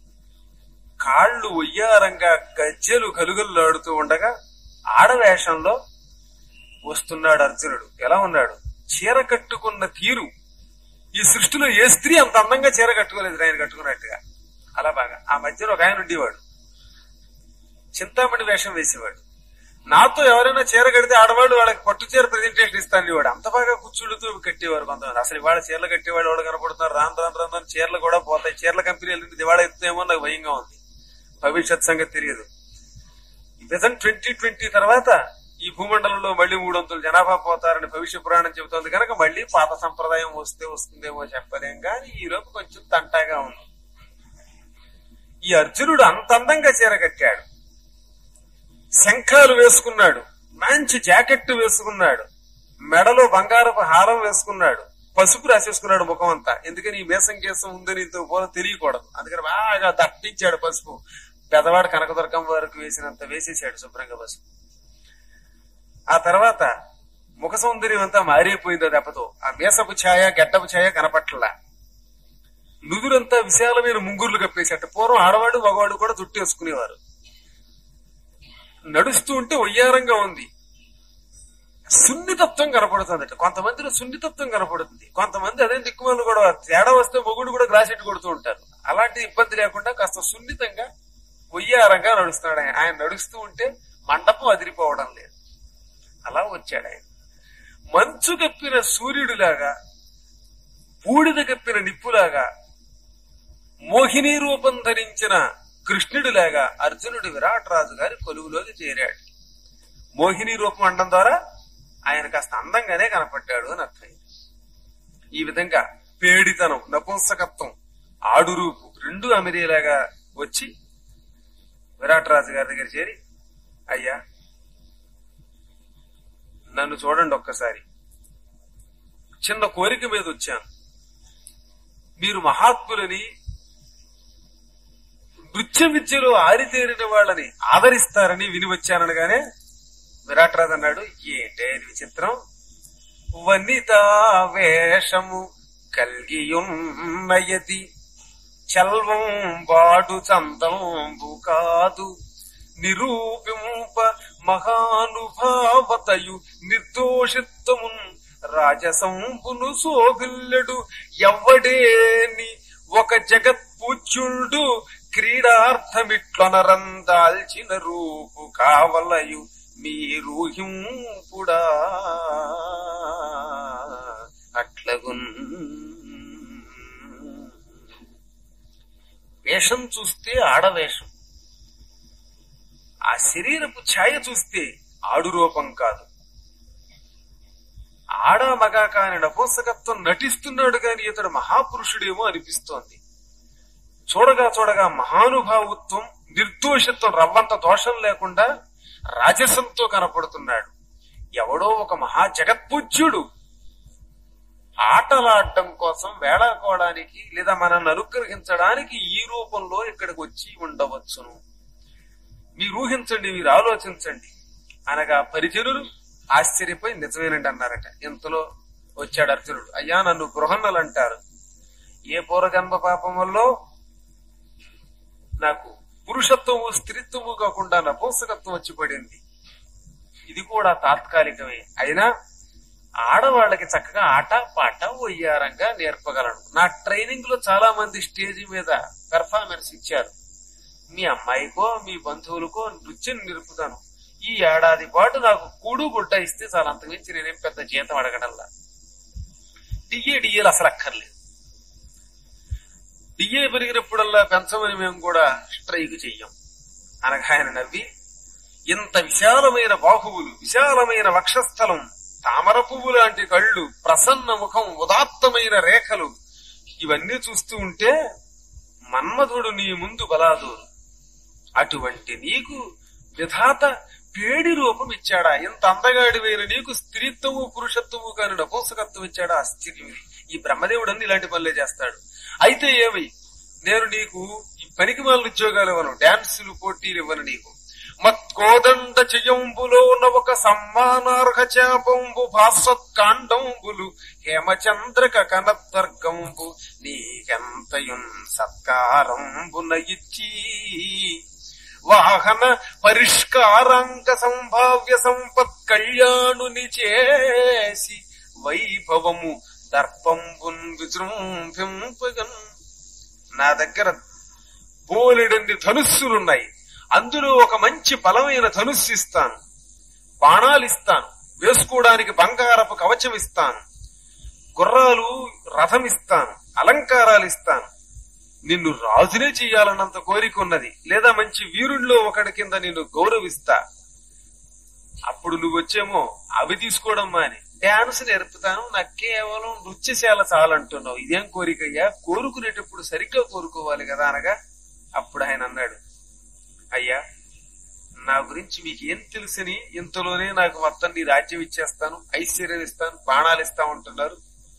కాళ్ళు ఉయ్యారంగా గజ్జెలు కలుగులాడుతూ ఉండగా ఆడవేషంలో వస్తున్నాడు అర్జునుడు. ఎలా ఉన్నాడు? చీర కట్టుకున్న తీరు ఈ సృష్టిలో ఏ స్త్రీ అంత అందంగా చీర కట్టుకోలేదు ఆయన కట్టుకున్నట్టుగా. అలా బాగా. ఆ మధ్యలో ఒక ఆయన ఉండేవాడు, చింతామణి వేషం వేసేవాడు. నాతో ఎవరైనా చీర కడితే ఆడవాళ్ళు వాళ్ళకి పట్టు చీర ప్రెజెంటేషన్ ఇస్తాను వాడు. అంత బాగా కుచ్చుళ్ళతో కట్టేవారు కొంతమంది. అసలు ఇవాళ చీరలు కట్టేవాళ్ళు ఎవరు కనపడుతున్నారు? రాను చీరలు కూడా పోతాయి. చీరల కంపెనీలు దివాళా ఎత్తుతామో నాకు భయంగా ఉంది. భవిష్యత్ సంగతి తెలియదు. 2020 తర్వాత ఈ భూమండలంలో మళ్లీ 300 జనాభా పోతారని భవిష్య పురాణం చెబుతోంది కనుక మళ్లీ పాత సంప్రదాయం వస్తుందేమో చెప్పలేం. కానీ ఈ లోపు కొంచెం తంటాగా ఉంది. ఈ అర్జునుడు అంత అందంగా చీర కట్టాడు, శంఖాలు వేసుకున్నాడు, మంచి జాకెట్ వేసుకున్నాడు, మెడలో బంగారపు హారం వేసుకున్నాడు, పసుపు రాసేసుకున్నాడు ముఖం అంతా. ఎందుకని ఈ మేసం కేసం ఉందని ఇంత పోల తెలియకూడదు. అందుకని బాగా దట్టించాడు పసుపు. పెదవాడు కనకదుర్గం వరకు వేసినంత వేసేసాడు శుభ్రంగా పసుపు. ఆ తర్వాత ముఖ సౌందర్యం అంతా మారిపోయింది దెబ్బతో. ఆ మేసపు ఛాయ గడ్డపు ఛాయ కనపట్ల. నుదురంతా విశాలమైన ముంగుర్లు కప్పేసేట. పూర్వం ఆడవాడు మగవాడు కూడా జుట్టు వేసుకునేవారు. నడుస్తూ ఉంటే వయ్యారంగా ఉంది. సున్నితత్వం కనపడుతుందట. కొంతమందిలో సున్నితత్వం కనపడుతుంది, కొంతమంది అదే దిక్కుమాలు కూడా తేడా వస్తే మొగుడు కూడా గ్లాసెట్ కొడుతూ ఉంటారు. అలాంటి ఇబ్బంది లేకుండా కాస్త సున్నితంగా వయ్యారంగా నడుస్తున్నాడు ఆయన. ఆయన నడుస్తూ ఉంటే మండపం అదిరిపోవడం లేదు. అలా వచ్చాడు ఆయన. మంచు కప్పిన సూర్యుడిలాగా, బూడిద కప్పిన నిప్పులాగా, మోహిని రూపం ధరించిన కృష్ణుడిలాగా అర్జునుడు విరాట్ రాజు గారి కొలువులోకి చేరాడు. మోహిని రూపం అనడం ద్వారా ఆయన కాస్త అందంగానే కనపడ్డాడు అని అర్థమైంది. ఈ విధంగా పేడితనం, నపుంసకత్వం, ఆడురూపు రెండు అమిరేలాగా వచ్చి విరాట్ రాజు గారి దగ్గర చేరి, అయ్యా నన్ను చూడండి ఒక్కసారి, చిన్న కోరిక మీద వచ్చాను. మీరు మహాత్ములని, నృత్య విద్యలో ఆరితేరిన వాళ్ళని ఆదరిస్తారని విని వచ్చాననగానే విరాట్ రాజు అన్నాడు, ఏంటే విచిత్రం, వనితా వేషము కల్గియున్నయతి చల్వం వాడు చందంబు కాదు నిరూపింప మహానుభావతయు నిర్దోషిత్వమున్ రాజసంపును శోభిల్లడు ఎవ్వడేని ఒక జగత్పూజ్యుడు క్రీడార్థమిట్లొనరందాల్చిన రూపు కావలయు మీరూహింపుడా అట్లగున్. వేషం చూస్తే ఆడవేషం, ఆ శరీరపు ఛాయ చూస్తే ఆడు రూపం కాదు. ఆడ మగ కాని నపుంసకత్వం నటిస్తున్నాడు గాని ఇతడు మహాపురుషుడేమో అనిపిస్తోంది. చూడగా చూడగా మహానుభావత్వం, నిర్దోషత్వం, రవ్వంత దోషం లేకుండా రాజసంతో కనపడుతున్నాడు. ఎవడో ఒక మహా జగత్పూజ్యుడు ఆటలాడటం కోసం, వేళాకోవడానికి లేదా మనల్ని అనుగ్రహించడానికి ఈ రూపంలో ఇక్కడికి వచ్చి ఉండవచ్చును. మీరు ఊహించండి, మీరు ఆలోచించండి అనగా పరిజనులు ఆశ్చర్యపోయి నిజమేనండి అన్నారట. ఇంతలో వచ్చాడు అర్జునుడు. అయ్యా నన్ను బృహన్నలు అంటారు. ఏ పూర్వజన్మ పాపం వల్ల నాకు పురుషత్వము స్త్రీత్వము కాకుండా నపుంసకత్వం వచ్చి పడింది. ఇది కూడా తాత్కాలికమే. అయినా ఆడవాళ్ళకి చక్కగా ఆట పాట వయ్యారంగా నేర్పగలను. నా ట్రైనింగ్ లో చాలా మంది స్టేజ్ మీద పెర్ఫార్మెన్స్ ఇచ్చారు. మీ అమ్మాయికో మీ బంధువులకో నృత్యం నిలుపుతాను. ఈ ఏడాది పాటు నాకు కూడు గుడ్డ ఇస్తే చాలా, అంతకుమించి నేనేం పెద్ద జీతం అడగడంలా. డిఏలు అసలు అక్కర్లేదు. డిఏ పెరిగినప్పుడల్లా పెంచమని మేము కూడా స్ట్రైక్ చెయ్యం అనగా ఆయన నవ్వి, ఇంత విశాలమైన బాహువులు, విశాలమైన వక్షస్థలం, తామర పువ్వు లాంటి కళ్ళు, ప్రసన్న ముఖం, ఉదాత్తమైన రేఖలు, ఇవన్నీ చూస్తూ ఉంటే మన్మధుడు నీ ముందు బలాదూరు. అటువంటి నీకు విధాత పేడి రూపం ఇచ్చాడా? ఇంత అందగాడివైన నీకు స్త్రీత్వము పురుషత్వము కాని నపుంసకత్వం ఇచ్చాడా? ఆశ్చర్యం. ఈ బ్రహ్మదేవుడు అన్ని ఇలాంటి పనులే చేస్తాడు. అయితే ఏమై, నేను నీకు ఈ పనికి మాలిన ఉద్యోగాలు ఇవ్వను, డాన్సులు పోటీలు ఇవ్వను. నీకు మత్కోదండ చెయ్యంబులో ఉన్న ఒక సమ్మానార్హ చాపంబు భాస్వత్కాండంబులు హేమచంద్రక కనద్వర్గంబు నీకెంతయున్ సత్కారంబున ఇచ్చి వాహన పరిష్కారాంక సంభావ్య సంపత్ కళ్యాణుని చేసి వైభవము దర్పంబున్ విజృంభింపగన్. నా దగ్గర బోలెడన్ని ధనుస్సులున్నాయి. అందులో ఒక మంచి బలమైన ధనుస్సు ఇస్తాను, బాణాలు ఇస్తాను, వేసుకోవడానికి బంగారపు కవచం ఇస్తాను, గుర్రాలు రథం ఇస్తాను, అలంకారాలు ఇస్తాను. నిన్ను రాజునే చెయ్యాలన్నంత కోరిక ఉన్నది, లేదా మంచి వీరుల్లో ఒకటి కింద నిన్ను గౌరవిస్తా. అప్పుడు నువ్వు వచ్చేమో అవి తీసుకోవడం మాని డాన్స్ నేర్పుతాను, నాకు కేవలం నృత్యశాల చాలంటున్నావు. ఇదేం కోరికయ్యా? కోరుకునేటప్పుడు సరిగ్గా కోరుకోవాలి కదా అనగా అప్పుడు ఆయన అన్నాడు, అయ్యా నా గురించి మీకు ఏం తెలుసని ఇంతలోనే నాకు మొత్తం నీ రాజ్యం ఇచ్చేస్తాను, ఐశ్వర్యం ఇస్తాను, బాణాలు ఇస్తా ఉంటున్నారు.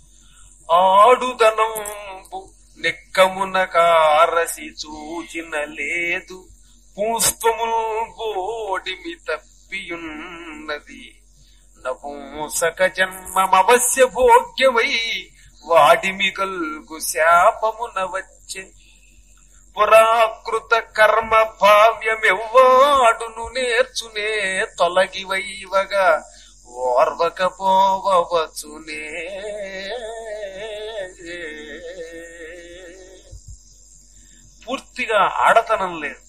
ఆడుదనంబు నెక్కమున కారసి చూచిన లేదు, పుష్పముల్ బోడిమి తప్పియున్నది, నపూంసక జన్మమవశ్య భోగ్యమై వాడిమి కల్గు శాపమున వచ్చే, పురాకృత కర్మ భావ్యమెవ్వాడును నేర్చునే తొలగి వైవగా ఓర్వకపోవచ్చునే. పూర్తిగా ఆడతనం లేదు,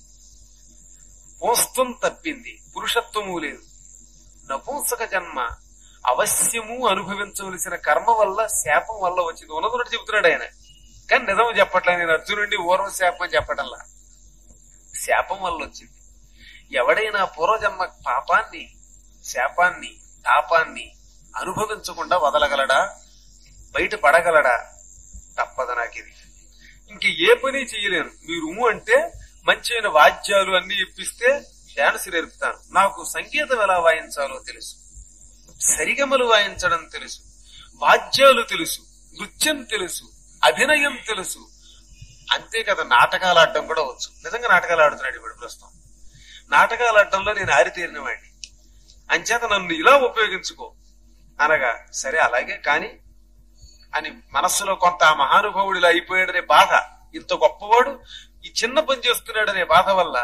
పోస్తం తప్పింది, పురుషత్వము లేదు. నపుంసక జన్మ అవశ్యము అనుభవించవలసిన కర్మ వల్ల శాపం వల్ల వచ్చింది. ఉన్నదొన్నట్టు చెబుతున్నాడు ఆయన, కానీ నిజం చెప్పట్లే. నేను అర్జునుడి ఓర్వ శాపం చెప్పటంలా, శాపం వల్ల వచ్చింది. ఎవడైనా పూర్వజన్మ పాపాన్ని, శాపాన్ని, తాపాన్ని అనుభవించకుండా వదలగలడా? బయట పడగలడా? తప్పదు నాకిది. ఇంక ఏ పని చేయలేను. మీరు అంటే మంచి వాద్యాలు అన్ని ఇప్పిస్తే డాన్స్ నేర్పుతాను. నాకు సంగీతం ఎలా వాయించాలో తెలుసు, సరిగమలు వాయించడం తెలుసు, వాద్యాలు తెలుసు, నృత్యం తెలుసు, అభినయం తెలుసు. అంతే కదా, నాటకాలు ఆడడం కూడా వచ్చు. నిజంగా నాటకాలు ఆడుతున్నాడు ఇప్పుడు ప్రస్తుతం. నాటకాలు ఆడటంలో నేను ఆరితేరిన వాడిని, అంచేత నన్ను ఇలా ఉపయోగించుకో అనగా సరే అలాగే కాని అని మనస్సులో కొంత ఆ మహానుభావుడు ఇలా అయిపోయాడనే బాధ, ఇంత గొప్పవాడు ఈ చిన్న పని చేస్తున్నాడనే బాధ వల్ల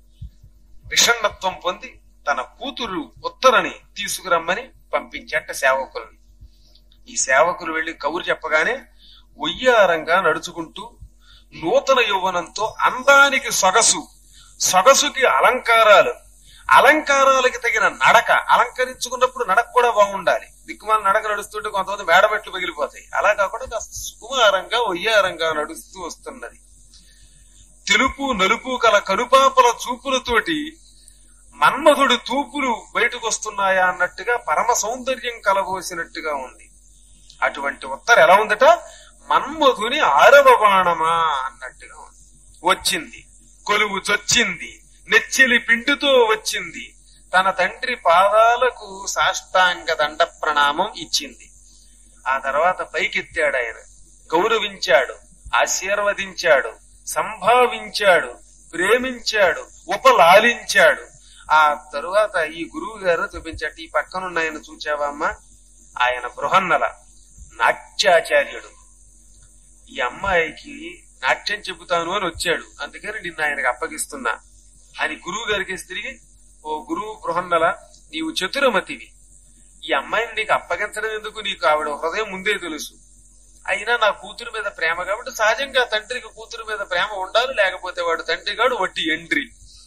విషణత్వం పొంది తన కూతురు ఉత్తరని తీసుకురమ్మని పంపించాట సేవకుల్ని. ఈ సేవకులు వెళ్లి కబురు చెప్పగానే ఒయ్యారంగా నడుచుకుంటూ నూతన యౌవనంతో అందానికి సొగసు, సొగసుకి అలంకారాలు, అలంకారాలకి తగిన నడక. అలంకరించుకున్నప్పుడు నడక కూడా బాగుండాలి. దిక్కుమాల నడక నడుస్తుంటే కొంతమంది మేడమెట్లు పగిలిపోతాయి. అలా కాకుండా కాస్త సుకుమారంగా ఒయ్యారంగా నడుస్తూ వస్తున్నది. తెలుపు నలుపు కల కనుపాపల చూపులతోటి మన్మధుడి తూపులు బయటకు వస్తున్నాయా అన్నట్టుగా పరమ సౌందర్యం కలబోసినట్టుగా ఉంది. అటువంటి ఉత్తర ఎలా ఉందట? మన్మధుని 6వ బాణమా అన్నట్టుగా ఉంది. వచ్చింది, కొలువు చొచ్చింది, నెచ్చిలి పిండితో వచ్చింది, తన తండ్రి పాదాలకు సాష్టాంగ దండ ప్రణామం ఇచ్చింది. ఆ తర్వాత పైకెత్తాడు ఆయన, గౌరవించాడు, ఆశీర్వదించాడు, సంభావించాడు, ప్రేమించాడు, ఉపలాలించాడు. ఆ తరువాత ఈ గురువు గారు చూపించాడు. ఈ పక్కనున్న ఆయన చూచావా అమ్మా? ఆయన బృహన్నల నాట్యాచార్యుడు. ఈ అమ్మాయికి నాట్యం చెబుతాను అని వచ్చాడు, అందుకని నిన్న ఆయనకు అప్పగిస్తున్నా అని గురువు గారికి తిరిగి, ఓ గురువు బృహన్నల, నీవు చతురమతివి, ఈ అమ్మాయిని నీకు అప్పగించడం ఎందుకు? నీకు ఆవిడ హృదయం ముందే తెలుసు. అయినా నా కూతురు మీద ప్రేమ కాబట్టి సహజంగా తండ్రికి కూతురు మీద ప్రేమ ఉండాలి, లేకపోతే వాడు తండ్రి గాడు వట్టి ఎండ్రి.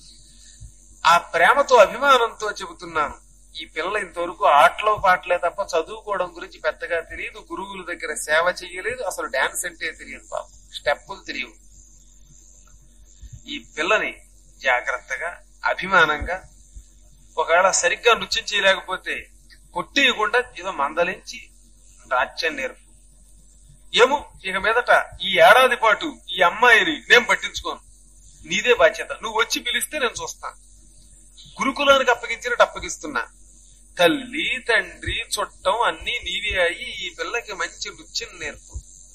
ఆ ప్రేమతో అభిమానంతో చెబుతున్నాను, ఈ పిల్ల ఇంతవరకు ఆటలో పాటలే తప్ప చదువుకోవడం గురించి పెద్దగా తెలియదు, గురువుల దగ్గర సేవ చెయ్యలేదు, అసలు డాన్స్ అంటే తెలియదు, పాపం స్టెప్పులు తెలియవు. ఈ పిల్లని జాగ్రత్తగా అభిమానంగా, ఒకవేళ సరిగ్గా నృత్యం చేయలేకపోతే కొట్టేయకుండా ఏదో మందలించి నాట్యం నేర్పు. ఏమో ఇక మీదట ఈ ఏడాది పాటు ఈ అమ్మాయిని నేను పట్టించుకోను, నీదే బాధ్యత, నువ్వు వచ్చి పిలిస్తే నేను చూస్తాను. గురుకులానికి అప్పగించినట్టు అప్పగిస్తున్నా. తల్లి తండ్రి చుట్టం అన్ని నీవే అయి ఈ పిల్లకి మంచి నృత్యం నేర్పు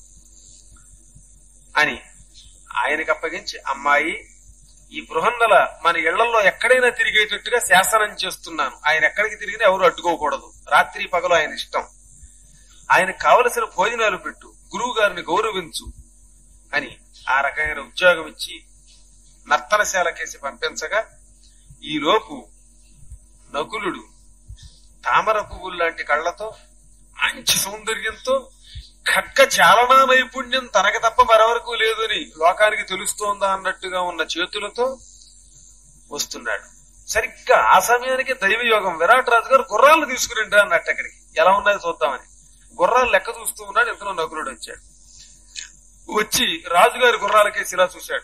అని ఆయనకి అప్పగించి, అమ్మాయి ఈ బృహన్నల మన ఇళ్లలో ఎక్కడైనా తిరిగేటట్టుగా శాసనం చేస్తున్నాను. ఆయన ఎక్కడికి తిరిగినా ఎవరు అడ్డుకోకూడదు, రాత్రి పగలు ఆయన ఇష్టం. ఆయనకు కావలసిన భోజనాలు పెట్టు, గురువు గారిని గౌరవించు అని ఆ రకమైన ఉద్యోగం ఇచ్చి నర్తనశాలకేసి పంపించగా, ఈలోపు నకులుడు తామర పువ్వులు లాంటి కళ్లతో మంచి సౌందర్యంతో ఖడ్గ చాలనా నైపుణ్యం తనకి తప్ప మరెవరకు లేదని లోకానికి తెలుస్తోందా అన్నట్టుగా ఉన్న చేతులతో వస్తున్నాడు. సరిగ్గా ఆ సమయానికి దైవయోగం. విరాట్ రాజు గారు గుర్రాలను తీసుకురండి అన్నట్టు అక్కడికి. ఎలా ఉన్నాయో చూద్దామని గుర్రాలు లెక్క చూస్తూ ఉన్నాడు. ఇంతలో నకులుడు వచ్చాడు. వచ్చి రాజుగారి గుర్రాలకేసి ఇలా చూశాడు.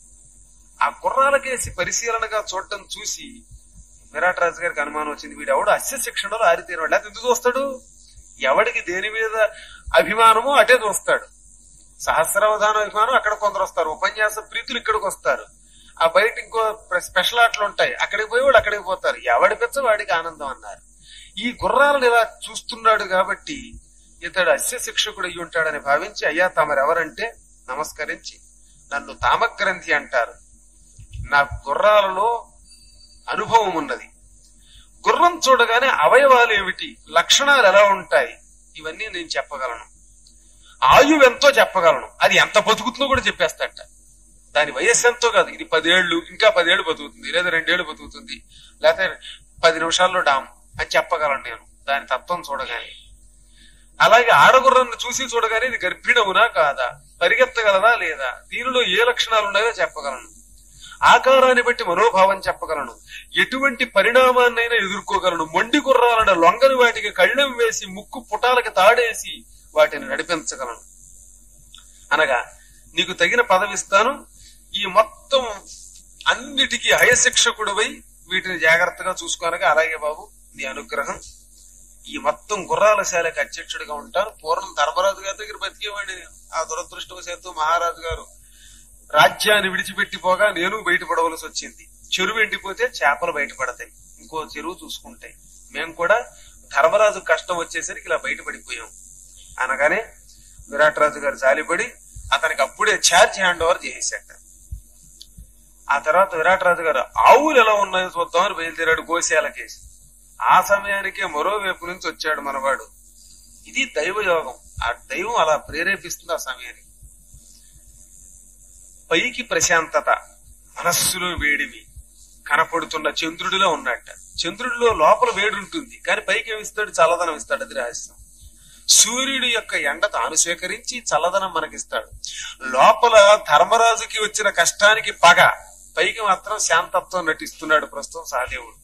ఆ గుర్రాలకేసి పరిశీలనగా చూడటం చూసి విరాట్ రాజు గారికి అనుమానం వచ్చింది. వీడు ఎవడు అస్య శిక్షణలో ఆరితేనవాడు, లేకపోతే ఎందుకు చూస్తాడు? ఎవడికి దేని మీద అభిమానమో అటే చూస్తాడు. సహస్రావధాన అభిమానం అక్కడ కొందరు వస్తారు, ఉపన్యాస ప్రీతులు ఇక్కడికి వస్తారు, ఆ బయట ఇంకో స్పెషల్ ఆటలు ఉంటాయి, అక్కడికి పోయి వాడు అక్కడికి పోతారు. ఎవడి పెచ్చ వాడికి ఆనందం అన్నారు. ఈ గుర్రాలను ఇలా చూస్తున్నాడు కాబట్టి ఇతడు అస్య శిక్షకుడు అయ్యి ఉంటాడని భావించి, అయ్యా తమరెవరంటే నమస్కరించి, నన్ను తామగ్రంథి అంటారు, నా గుర్రాలలో అనుభవం ఉన్నది, గుర్రం చూడగానే అవయవాలు ఏమిటి, లక్షణాలు ఎలా ఉంటాయి, ఇవన్నీ నేను చెప్పగలను, ఆయువు ఎంతో చెప్పగలను, అది ఎంత బతుకుతుందో కూడా చెప్పేస్తాట. దాని వయస్సు ఎంతో కాదు, ఇది 10 ఏళ్ళు, ఇంకా 10 ఏళ్ళు బతుకుతుంది, లేదా 2 ఏళ్ళు బతుకుతుంది, లేకపోతే 10 నిమిషాల్లో డామ్ అని చెప్పగలను నేను దాని తత్వం చూడగానే. అలాగే ఆడగుర్రాన్ని చూసి చూడగానే ఇది గర్భిణవునా కాదా, పరిగెత్తగలదా లేదా, దీనిలో ఏ లక్షణాలు ఉన్నాయో చెప్పగలను, ఆకారాన్ని బట్టి మనోభావం చెప్పగలను, ఎటువంటి పరిణామాన్నైనా ఎదుర్కోగలను, మొండి గుర్రాలను లొంగని వాటికి కళ్ళెం వేసి ముక్కు పుటాలకి తాడేసి వాటిని నడిపించగలను. అనగా నీకు తగిన పదవిస్తాను, ఈ మొత్తం అన్నిటికీ హయశిక్షకుడివై వీటిని జాగ్రత్తగా చూసుకోనగా, అలాగే బాబు నీ అనుగ్రహం, ఈ మొత్తం గుర్రాల శాలకు అధ్యక్షుడిగా ఉంటాను. పూర్వం ధర్మరాజు గారి దగ్గర బతికేవాడిని. ఆ దురదృష్టవశాత్తు మహారాజు గారు రాజ్యాన్ని విడిచిపెట్టిపోగా నేను బయటపడవలసి వచ్చింది. చెరువు ఎండిపోతే చేపలు బయటపడతాయి, ఇంకో చెరువు చూసుకుంటాయి. మేము కూడా ధర్మరాజు కష్టం వచ్చేసరికి ఇలా బయటపడిపోయాం అనగానే విరాట్ రాజు గారు జాలిపడి అతనికి అప్పుడే ఛార్జ్ హ్యాండ్ ఓవర్ చేసేసాట. ఆ తర్వాత విరాట్ రాజు గారు ఆవులు ఎలా ఉన్నాయో చూద్దామని బయలుదేరాడు గోశాలకేసి. ఆ సమయానికే మరోవైపు నుంచి వచ్చాడు మనవాడు. ఇది దైవయోగం. ఆ దైవం అలా ప్రేరేపిస్తుంది ఆ సమయానికి. పైకి ప్రశాంతత, మనస్సులో వేడిమి, కనపడుతున్న చంద్రుడిలో ఉన్నట్ట. చంద్రుడిలో లోపల వేడి ఉంటుంది, కానీ పైకి ఏమిస్తాడు, చల్లదనం ఇస్తాడు. అది రహస్యం. సూర్యుడి యొక్క ఎండ తాను స్వీకరించి చల్లదనం మనకిస్తాడు. లోపల ధర్మరాజుకి వచ్చిన కష్టానికి పగ, పైకి మాత్రం శాంతత్వం నటిస్తున్నాడు ప్రస్తుతం సహదేవుడు.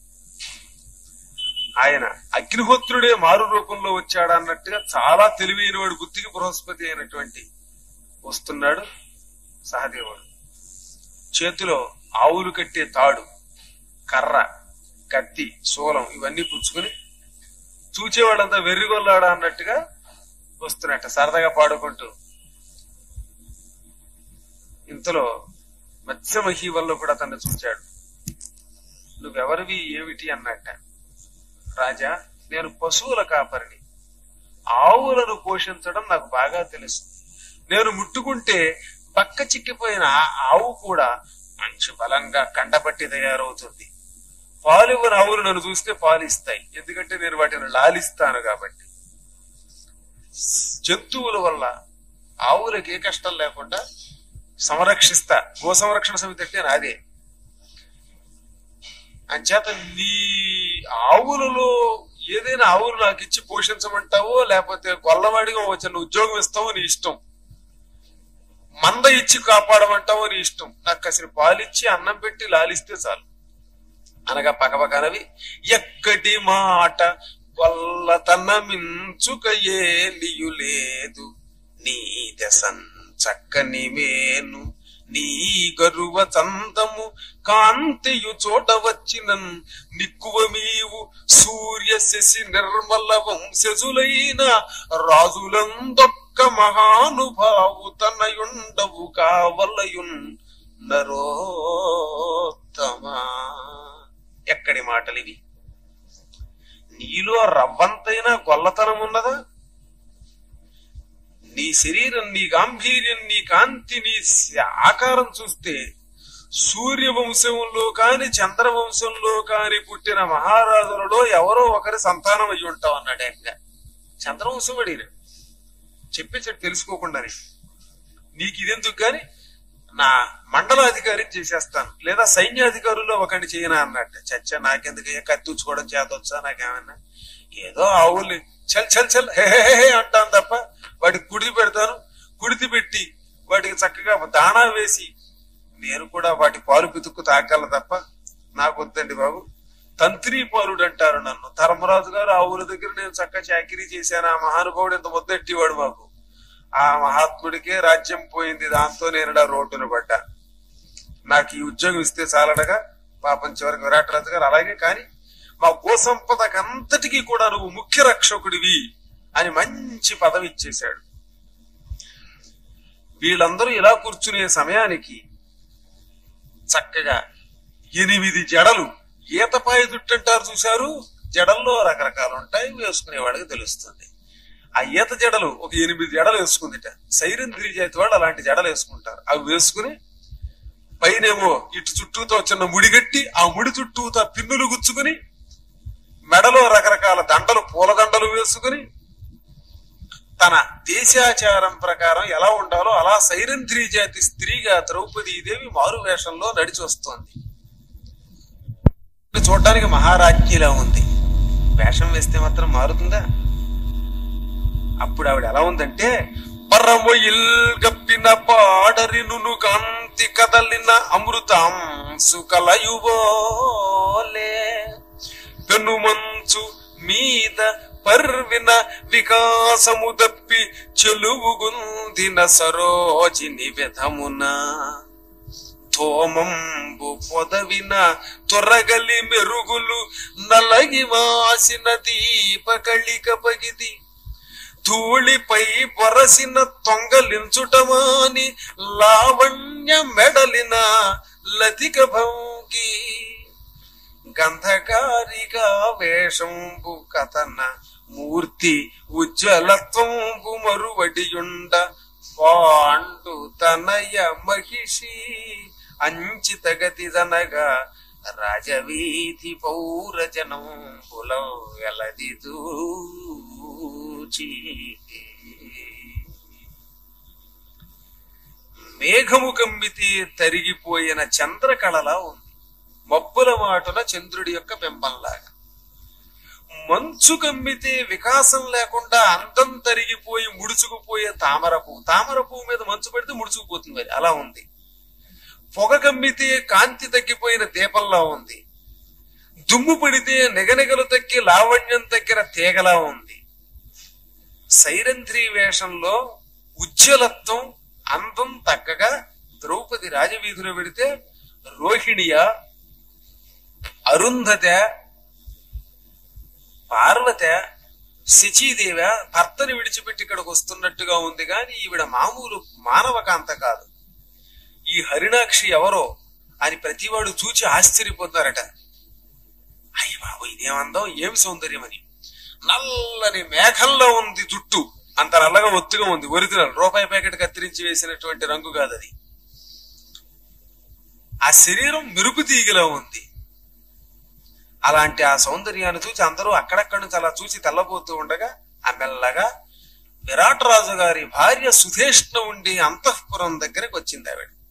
ఆయన అగ్నిహోత్రుడే మారు రూపంలో వచ్చాడు అన్నట్టుగా చాలా తెలివైన వాడు, బుద్ధికి బృహస్పతి అయినటువంటి వస్తున్నాడు సహదేవుడు. చేతిలో ఆవులు కట్టే తాడు, కర్ర, కత్తి, శూలం ఇవన్నీ పుచ్చుకుని చూచేవాళ్ళంతా వెర్రిగొల్లాడా అన్నట్టుగా వస్తున్నట్ట సరదాగా పాడుకుంటూ. ఇంతలో మత్స్యమహి వల్ల కూడా తను చూచాడు. నువ్వెవరివి ఏమిటి అన్నట్ట. రాజా, నేను పశువుల కాపరిని, ఆవులను పోషించడం నాకు బాగా తెలుసు. నేను ముట్టుకుంటే పక్క చిక్కిపోయిన ఆవు కూడా మంచి బలంగా కండబట్టి తయారవుతుంది. పాలివ్వని ఆవులు నన్ను చూస్తే పాలు ఇస్తాయి, ఎందుకంటే నేను వాటిని లాలిస్తాను కాబట్టి. జంతువుల వల్ల ఆవులకు ఏ కష్టం లేకుండా సంరక్షిస్తా. గో సంరక్షణ సమితి అంటే నాదే. అంచేత నీ ఆవులలో ఏదైనా ఆవులు నాకు ఇచ్చి పోషించమంటావో, లేకపోతే గొల్లవాడిగా వచ్చిన ఉద్యోగం ఇస్తావో నీ ఇష్టం. మంద ఇచ్చి కాపాడమంటావో నీ ఇష్టం. నాకు కాసిన పాలిచ్చి అన్నం పెట్టి లాలిస్తే చాలు అనగా పకపకనవి. ఎక్కడి మాట కొల్లతనమించుక ఏలియులేదు, నీ దశన్ చక్కని మేను, నీ గరువ చందము కాంతియు చోట వచ్చినన్, నిక్కువ మీవు సూర్య శశి నిర్మల వంశజులైన రాజులందొక్క మహానుభావు తనయుండవు కావలయున్ నరోత్తమా. ఎక్కడి మాటలివి? నీలో రవ్వంతైనా గొల్లతనం ఉన్నదా? నీ శరీరం, నీ గాంభీర్యం, నీ కాంతి, నీ ఆకారం చూస్తే సూర్యవంశంలో కాని చంద్రవంశంలో కాని పుట్టిన మహారాజులలో ఎవరో ఒకరి సంతానం అయ్యి ఉంటావు అన్నాడు. ఆయన చంద్రవంశం అడిగిన చెప్పేసాడు తెలుసుకోకుండానే. నీకు ఇదెందుకు గాని నా మండలాధికారి చేసేస్తాను, లేదా సైన్యాధికారుల్లో ఒకరిని చేయనా అన్నట్టు. చచ్చా, నాకెందుకు కత్తిచ్చుకోవడం చేతొచ్చా, నాకేమన్నా ఏదో ఆవుల్ని చల్ చల్ చల్ హే హే అంటాను తప్ప వాటికి కుడితి పెడతాను, కుడితి పెట్టి వాటికి చక్కగా దాణా వేసి నేను కూడా వాటి పాలు పితుక్కు తాగాల తప్ప నాకు వద్దండి బాబు. తంత్రి పాలుడు అంటారు నన్ను. ధర్మరాజు గారు ఆ ఊరి దగ్గర నేను చక్కగా చాకిరీ చేశాను. ఆ మహానుభావుడు ఎంత ముద్దెట్టివాడు మాకు. ఆ మహాత్ముడికే రాజ్యం పోయింది, దాంతో నేను రోడ్డును పడ్డా. నాకు ఈ ఉద్యోగం ఇస్తే చాలడగా పాపం చివరికి విరాటరాజు గారు అలాగే, కానీ మా గోసంపదకంతటికీ కూడా నువ్వు ముఖ్య రక్షకుడివి అని మంచి పదవి ఇచ్చేశాడు. వీళ్ళందరూ ఇలా కూర్చునే సమయానికి చక్కగా 8 జడలు, ఈతపాయ జుట్టు అంటారు చూశారు, జడల్లో రకరకాలు ఉంటాయి, వేసుకునేవాడికి తెలుస్తుంది. ఆ ఈత జడలు ఒక 8 జడలు వేసుకుందిట. సైరంధ్రి జాతి వాళ్ళు అలాంటి జడలు వేసుకుంటారు. అవి వేసుకుని పైనేమో ఇటు చుట్టూతో చిన్న ముడిగట్టి ఆ ముడి చుట్టూతో పిన్నులు గుచ్చుకుని మెడలో రకరకాల దండలు, పూలదండలు వేసుకుని తన దేశాచారం ప్రకారం ఎలా ఉండాలో అలా సైరంధ్రి జాతి స్త్రీగా ద్రౌపదీదేవి మారు వేషంలో నడిచి వస్తోంది. చూడటానికి మహారాజ్ఞిలా ఉంది. వేషం వేస్తే మాత్రం మారుతుందా? అప్పుడు ఆవిడ ఎలా ఉందంటే, పరమొయిల్ గప్పిన పాడరిను కాంతి కదలిన అమృతాంసు కలయువోలే పెనుమంచు మీద పర్విన వికాసము దప్పి చెలువుగుందిన సరోజిని విధమున థోమంబు పొదవిన తొరగలి మెరుగులు నలగి వాసిన దీపకళిక పగిది ధూళిపై పొరసిన తొంగలించుటమాని లావణ్య మెడలిన లతిక భంగి గంధకారిగా వేషంబు కథన మూర్తి ఉజ్వలత్వంబు మరువడియుండ పాండు తనయ మహిషి అంచితగతిదనగా రాజవీధి పౌరజనం పులం వెలది దూచి మేఘము కమ్మితే తరిగిపోయిన చంద్రకళలా ఉంది. మబ్బుల మాటున చంద్రుడి యొక్క బింబంలాగా. మంచు కమ్మితే వికాసం లేకుండా అందం తరిగిపోయి ముడుచుకుపోయే తామర పువ్వు. తామర పువ్వు మీద మంచు పెడితే ముడుచుకుపోతుంది, మరి అలా ఉంది. పొగ కమ్మితే కాంతి తగ్గిపోయిన దీపంలా ఉంది. దుమ్ము పడితే నిగనిగలు తగ్గి లావణ్యం తగ్గిన తీగలా ఉంది. సైరంధ్రి వేషంలో ఉజ్వలత్వం, అందం తగ్గగా ద్రౌపది రాజవీధిలో పెడితే రోహిణియ, అరుంధత, పార్వత, శచీదేవ భర్తని విడిచిపెట్టి ఇక్కడికి వస్తున్నట్టుగా ఉంది. గాని ఈవిడ మామూలు మానవకాంత కాదు. ఈ హరిణాక్షి ఎవరో అని ప్రతివాడు చూచి ఆశ్చర్యపోతారట. అయ్య బాబు, ఇదేమందాం, ఏమి సౌందర్యం అని. నల్లని మేఘంలో ఉంది జుట్టు, అంత నల్లగా ఒత్తుగా ఉంది. ఒరిజినల్ రూపాయి ప్యాకెట్ కత్తిరించి వేసినటువంటి రంగు కాదు అది. ఆ శరీరం మెరుపు తీగలో ఉంది. అలాంటి ఆ సౌందర్యాన్ని చూసి అందరూ అక్కడక్కడి నుంచి అలా చూసి తెల్లబోతూ ఉండగా ఆ మెల్లగా విరాటరాజు గారి భార్య సుధేష్ణ ఉండి అంతఃపురం దగ్గరకు వచ్చింది.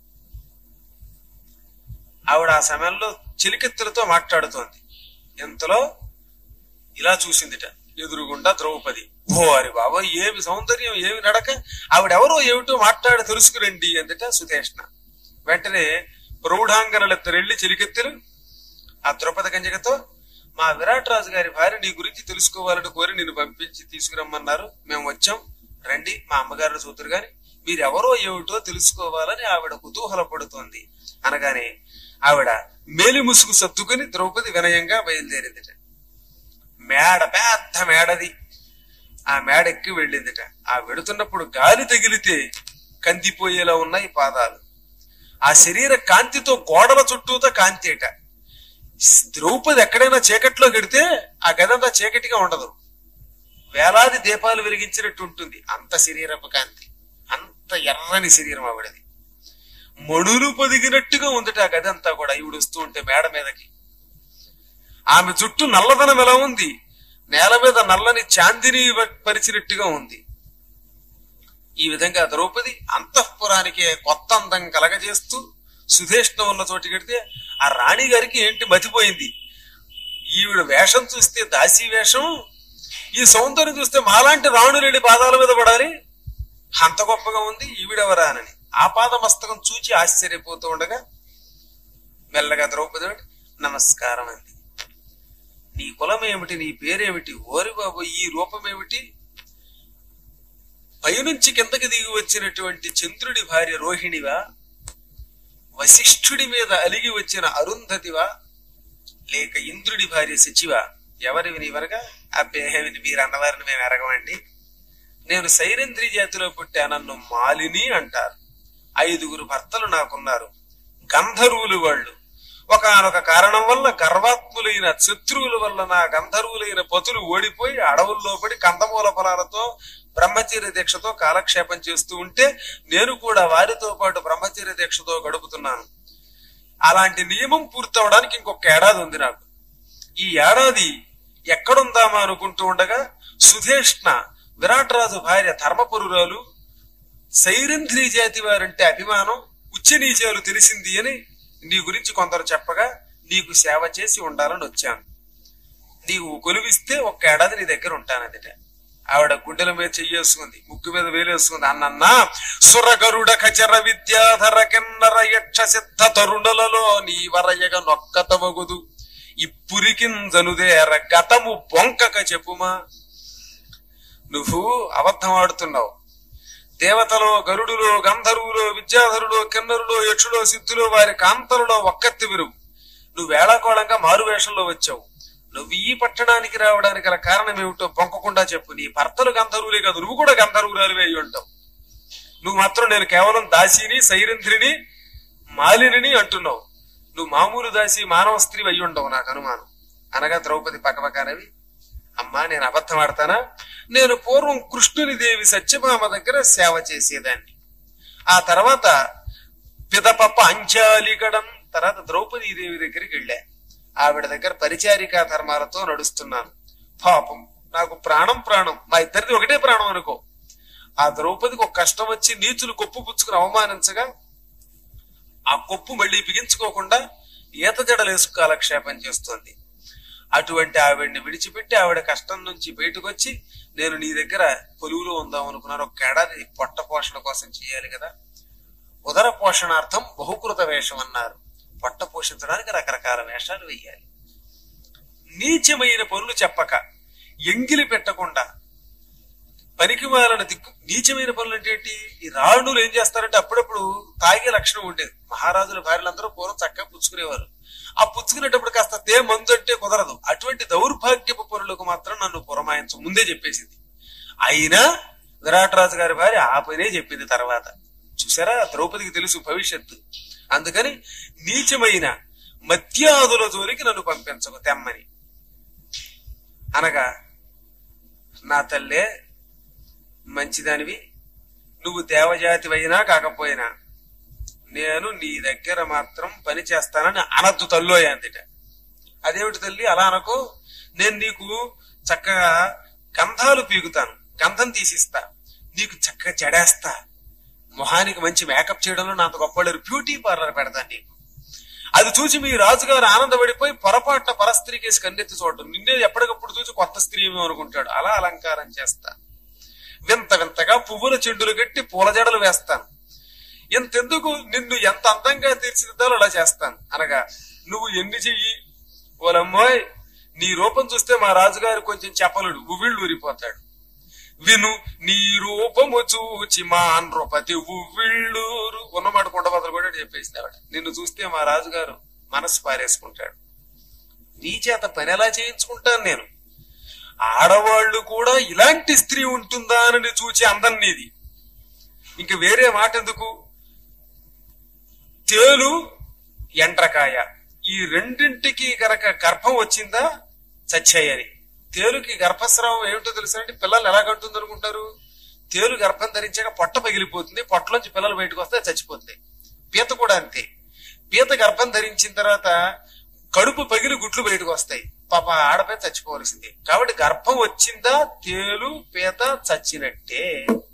ఆవిడ ఆ సమయంలో చిలికెత్తులతో మాట్లాడుతోంది. ఇంతలో ఇలా చూసిందిట ఎదురుగుండా ద్రౌపది. ఓ అరి బాబా, ఏమి సౌందర్యం, ఏమి నడక, ఆవిడెవరో ఏమిటో మాట్లాడి తెలుసుకురండి అందుట సుధేష్ణ. వెంటనే ప్రౌఢాంగనలెత్తరెళ్లి చిలికెత్తులు ఆ ద్రౌపది కంజకతో, మా విరాటరాజు గారి భార్య నీ గురించి తెలుసుకోవాలని కోరి నిన్ను పంపించి తీసుకురమ్మన్నారు, మేము వచ్చాం, రండి మా అమ్మగారిని చూతురు గాని మీరెవరో ఏమిటో తెలుసుకోవాలని ఆవిడ కుతూహల పడుతోంది అనగానే ఆవిడ మేలి ముసుగు సత్తుకుని ద్రౌపది వినయంగా బయలుదేరిందిట. మేడ, పెద్ద మేడది. ఆ మేడ ఎక్కి వెళ్ళిందిట. ఆ వెడుతున్నప్పుడు గాలి తగిలితే కందిపోయేలా ఉన్నాయి పాదాలు. ఆ శరీర కాంతితో గోడల చుట్టూతో కాంతిట. ద్రౌపది ఎక్కడైనా చీకట్లో గడితే ఆ గదంతా చీకటిగా ఉండదు, వేలాది దీపాలు వెలిగించినట్టు ఉంటుంది. అంత శరీరపు కాంతి, అంత ఎర్రని శరీరం ఆవిడది. మణులు పొదిగినట్టుగా ఉందిట ఆ గదంతా కూడా. ఈవిడ వస్తూ ఉంటే మేడ మీదకి ఆమె చుట్టూ నల్లదనం ఎలా ఉంది, నేల మీద నల్లని చాందిని పరిచినట్టుగా ఉంది. ఈ విధంగా ద్రౌపది అంతఃపురానికి కొత్త అందం కలగజేస్తూ సుధేష్ణ ఉన్న చోటు కడితే ఆ రాణి గారికి ఏంటి మతిపోయింది. ఈవిడ వేషం చూస్తే దాసీ వేషం, ఈ సౌందర్యం చూస్తే మాలాంటి రాణులేడి పాదాల మీద పడాలి, అంత గొప్పగా ఉంది ఈవిడెవరానని ఆపాదమస్తకం చూచి ఆశ్చర్యపోతూ ఉండగా మెల్లగా ద్రౌపది నమస్కారం అంది. నీ కులం ఏమిటి, నీ పేరేమిటి? ఓరి బాబు, ఈ రూపమేమిటి? పైనుంచి కిందకి దిగి వచ్చినటువంటి చంద్రుడి భార్య రోహిణివా, వశిష్ఠుడి మీద అలిగి వచ్చిన అరుంధతివా, లేక ఇంద్రుడి భార్య శచివా? ఎవరివి నీవరగా? అబ్బేవిని మీరు అన్నవారిని మేము ఎరగమండి. నేను సైరంధ్రి జాతిలో పుట్టా, నన్ను మాలిని అంటారు. 5 భర్తలు నాకున్నారు, గంధర్వులు వాళ్ళు. ఒకానొక కారణం వల్ల గర్వాత్ములైన శత్రువుల వల్ల నా గంధర్వులైన పతులు ఓడిపోయి అడవుల్లో పడి కందమూల ఫలాలతో బ్రహ్మచర్య దీక్షతో కాలక్షేపం చేస్తూ ఉంటే నేను కూడా వారితో పాటు బ్రహ్మచర్య దీక్షతో గడుపుతున్నాను. అలాంటి నియమం పూర్తవడానికి ఇంకొక ఏడాది ఉంది నాకు. ఈ ఏడాది ఎక్కడుందామా అనుకుంటూ ఉండగా సుధేష్ణ విరాట్ రాజు భార్య ధర్మపురురాలు, సైరంధ్రి జాతి వారంటే అభిమానం, ఉచ్చనీచాలు తెలిసింది అని నీ గురించి కొందరు చెప్పగా నీకు సేవ చేసి ఉండాలని వచ్చాను. నీవు కొలువిస్తే 1 ఏడాది నీ దగ్గర ఉంటానదిట. ఆవిడ గుండెల మీద చెయ్యేసుకుంది, ముక్కు మీద వేలేసుకుంది. అన్నన్నా సురగరుడ ఖచర విద్యాధర కిన్నర యక్ష సిద్ధ తరుణులలో నీ వరయగ నొక్కతవగుదు ఇప్పురికింజనుదేర గతము బొంకక చెప్పుమా. నువ్వు అబద్ధం ఆడుతున్నావు. దేవతలో గరుడులో గంధర్వులో విద్యాధరులో కిన్నరులో యక్షులో సిద్ధులో వారి కాంతలలో ఒక్కత్తి విరువు. నువ్వు వేళాకోళంగా మారు వేషంలో వచ్చావు. నువ్వు ఈ పట్టణానికి రావడానికి గల కారణం ఏమిటో బొంకకుండా చెప్పు. నీ భర్తలు గంధర్వులే కాదు, నువ్వు కూడా గంధర్వురాలివే అయి ఉంటావు. నువ్వు మాత్రం నేను కేవలం దాసిని, సైరంధ్రిని, మాలిని అంటున్నావు. నువ్వు మామూలు దాసి మానవ స్త్రీ అయి ఉండవు నాకు అనుమానం. అనగా ద్రౌపది పక్కపక్కనవి, అమ్మా నేను అబద్ధం ఆడతానా? నేను పూర్వం కృష్ణుని దేవి సత్యభామ దగ్గర సేవ చేసేదాన్ని. ఆ తర్వాత పిదప పాంచాలిగడం తర్వాత ద్రౌపదీ దేవి దగ్గరికి వెళ్ళా. ఆవిడ దగ్గర పరిచారికా ధర్మాలతో నడుస్తున్నాను. పాపం నాకు ప్రాణం మా ఇద్దరిది ఒకటే ప్రాణం అనుకో. ఆ ద్రౌపదికి ఒక కష్టం వచ్చి నీచులు కొప్పు పుచ్చుకుని అవమానించగా ఆ కొప్పు మళ్ళీ బిగించుకోకుండా ఈత జడలేసుకు కాలక్షేపం చేస్తోంది. అటువంటి ఆవిడ్ని విడిచిపెట్టి ఆవిడ కష్టం నుంచి బయటకు వచ్చి నేను నీ దగ్గర కొలువులో ఉందాం అనుకున్నాను. 1 ఏడాది పొట్ట పోషణ కోసం చేయాలి కదా. ఉదర పోషణార్థం బహుకృత వేషం అన్నారు. పొట్ట పోషించడానికి రకరకాల వేషాలు వేయాలి. నీచమైన పనులు చెప్పక, ఎంగిలి పెట్టకుండా, పనికిమాలిన నీచమైన పనులు అంటే ఏంటి? ఈ రాణులు ఏం చేస్తారంటే అప్పుడప్పుడు తాగే లక్షణం ఉండేది. మహారాజుల భార్యలందరూ పూర్వం చక్కగా పుచ్చుకునేవారు. ఆ పుచ్చుకునేటప్పుడు కాస్త మందు అంటే కుదరదు. అటువంటి దౌర్భాగ్యపు పనులకు మాత్రం నన్ను పురమాయించు ముందే చెప్పేసింది. అయినా విరాట్ రాజు గారి భార్య ఆ పనే చెప్పింది తర్వాత. చూసారా, ద్రౌపదికి తెలుసు భవిష్యత్తు. అందుకని నీచమైన మద్యాదుల జోలికి నన్ను పంపించకు తెమ్మని అనగా, నా తల్లే మంచిదానివి, నువ్వు దేవజాతివైనా కాకపోయినా నేను నీ దగ్గర మాత్రం పని చేస్తానని అనద్దు తల్లోయ అందిట. అదేమిటి తల్లి అలా అనకు, నేను నీకు చక్కగా గంధాలు పీగుతాను, గంధం తీసిస్తా, నీకు చక్కగా జడేస్తా, మొహానికి మంచి మేకప్ చేయడంలో నా అంత గొప్ప బ్యూటీ పార్లర్ పెడతాను నీకు. అది చూసి మీ రాజుగారు ఆనందపడిపోయి పొరపాటున పరస్త్రీ కేసు కన్నెత్తి చూడటం, నిన్నే ఎప్పటికప్పుడు చూసి కొత్త స్త్రీ ఏమో అనుకుంటాడు. అలా అలంకారం చేస్తా, వింత వింతగా పువ్వుల చెండులు కట్టి పూల జడలు వేస్తాను, ఎంతెందుకు నిన్ను ఎంత అందంగా తీర్చిదిద్దాలో అలా చేస్తాను అనగా, నువ్వు ఎన్ని చెయ్యి ఓలమ్మోయ్, నీ రూపం చూస్తే మా రాజుగారు కొంచెం చెప్పలుడు ఉవ్విళ్ళు ఊరిపోతాడు. విను నీ రూపము చూచి మా నృపతి ఉవ్విళ్ళూరు ఉన్నమాట కొండబద్దలు కూడా చెప్పేసింది ఆవిడ. నిన్ను చూస్తే మా రాజుగారు మనసు పారేసుకుంటాడు. నీ చేత పని ఎలా చేయించుకుంటాను నేను? ఆడవాళ్లు కూడా ఇలాంటి స్త్రీ ఉంటుందా అని చూచి అందం నీది. ఇంక వేరే మాట ఎందుకు? తేలు ఎండ్రకాయ ఈ రెండింటికి గనక గర్భం వచ్చిందా చచ్చాయని. తేలుకి గర్భస్రావం ఏమిటో తెలుసండి? పిల్లలు ఎలా కంటుంది అనుకుంటారు? తేలు గర్భం ధరించాక పొట్ట పగిలిపోతుంది, పొట్టలోంచి పిల్లలు బయటకు వస్తే చచ్చిపోతాయి. పీత కూడా అంతే. పీత గర్భం ధరించిన తర్వాత కడుపు పగిలి గుట్లు బయటకు వస్తాయి. పాప ఆడపై చచ్చిపోవలసిందే. కాబట్టి గర్భం వచ్చిందా తేలు పీత చచ్చినట్టే.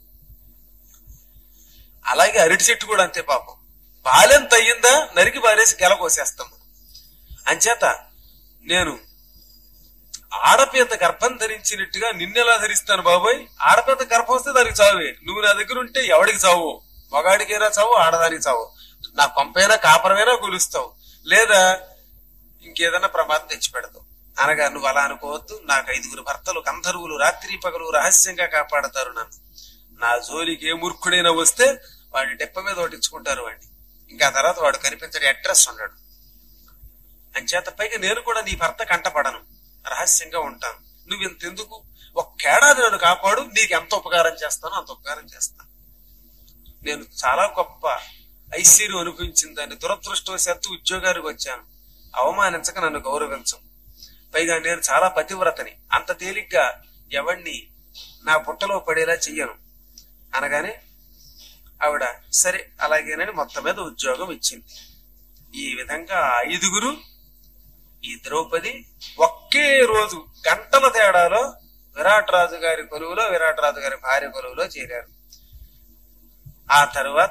అలాగే అరటి చెట్టు కూడా అంతే. పాపం బాలెంత అయ్యిందా నరికి బాలేసి గెల కోసేస్తాము. అంచేత నేను ఆడపేత గర్భం ధరించినట్టుగా నిన్నెలా ధరిస్తాను బాబోయ్, ఆడపేత గర్భం వస్తే దానికి చావే, నువ్వు నా దగ్గర ఉంటే ఎవడికి చావు, మగాడికైనా చావు, ఆడదానికి చావు, నా కొంపైనా కాపరమైనా కూలుస్తావు, లేదా ఇంకేదన్నా ప్రమాదం తెచ్చిపెడతావు అనగా, నువ్వు అలా అనుకోవద్దు, నాకు 5 భర్తలు గంధర్వులు రాత్రి పగలు రహస్యంగా కాపాడతారు నన్ను, నా జోలికి ఏ మూర్ఖుడైనా వస్తే వాడి డెప్ప మీద ఓటించుకుంటారు వాడిని, ఇంకా తర్వాత వాడు కనిపించని అడ్రస్ ఉండడు, అంచేత పైగా నేను కూడా నీ భర్త కంటపడను, రహస్యంగా ఉంటాను, నువ్వు ఇంతెందుకు, ఒక్కేడాది నన్ను కాపాడు, నీకు ఎంత ఉపకారం చేస్తానో అంత ఉపకారం చేస్తాను, నేను చాలా గొప్ప ఐశ్వర్యం అనిపించింది దాన్ని, దురదృష్టవశాత్తు ఉద్యోగానికి వచ్చాను, అవమానించక నన్ను గౌరవించం, పైగా నేను చాలా పతివ్రతని, అంత తేలిగ్గా ఎవణ్ణి నా పుట్టలో పడేలా చెయ్యను అనగానే ఆవిడ సరే అలాగేనని మొత్తం మీద ఉద్యోగం ఇచ్చింది. ఈ విధంగా 5 ఈ ద్రౌపది ఒకే రోజు గంటల తేడాలో విరాట్ రాజు గారి కొలువులో, విరాట్ రాజు గారి భార్య కొలువులో చేరారు. ఆ తరువాత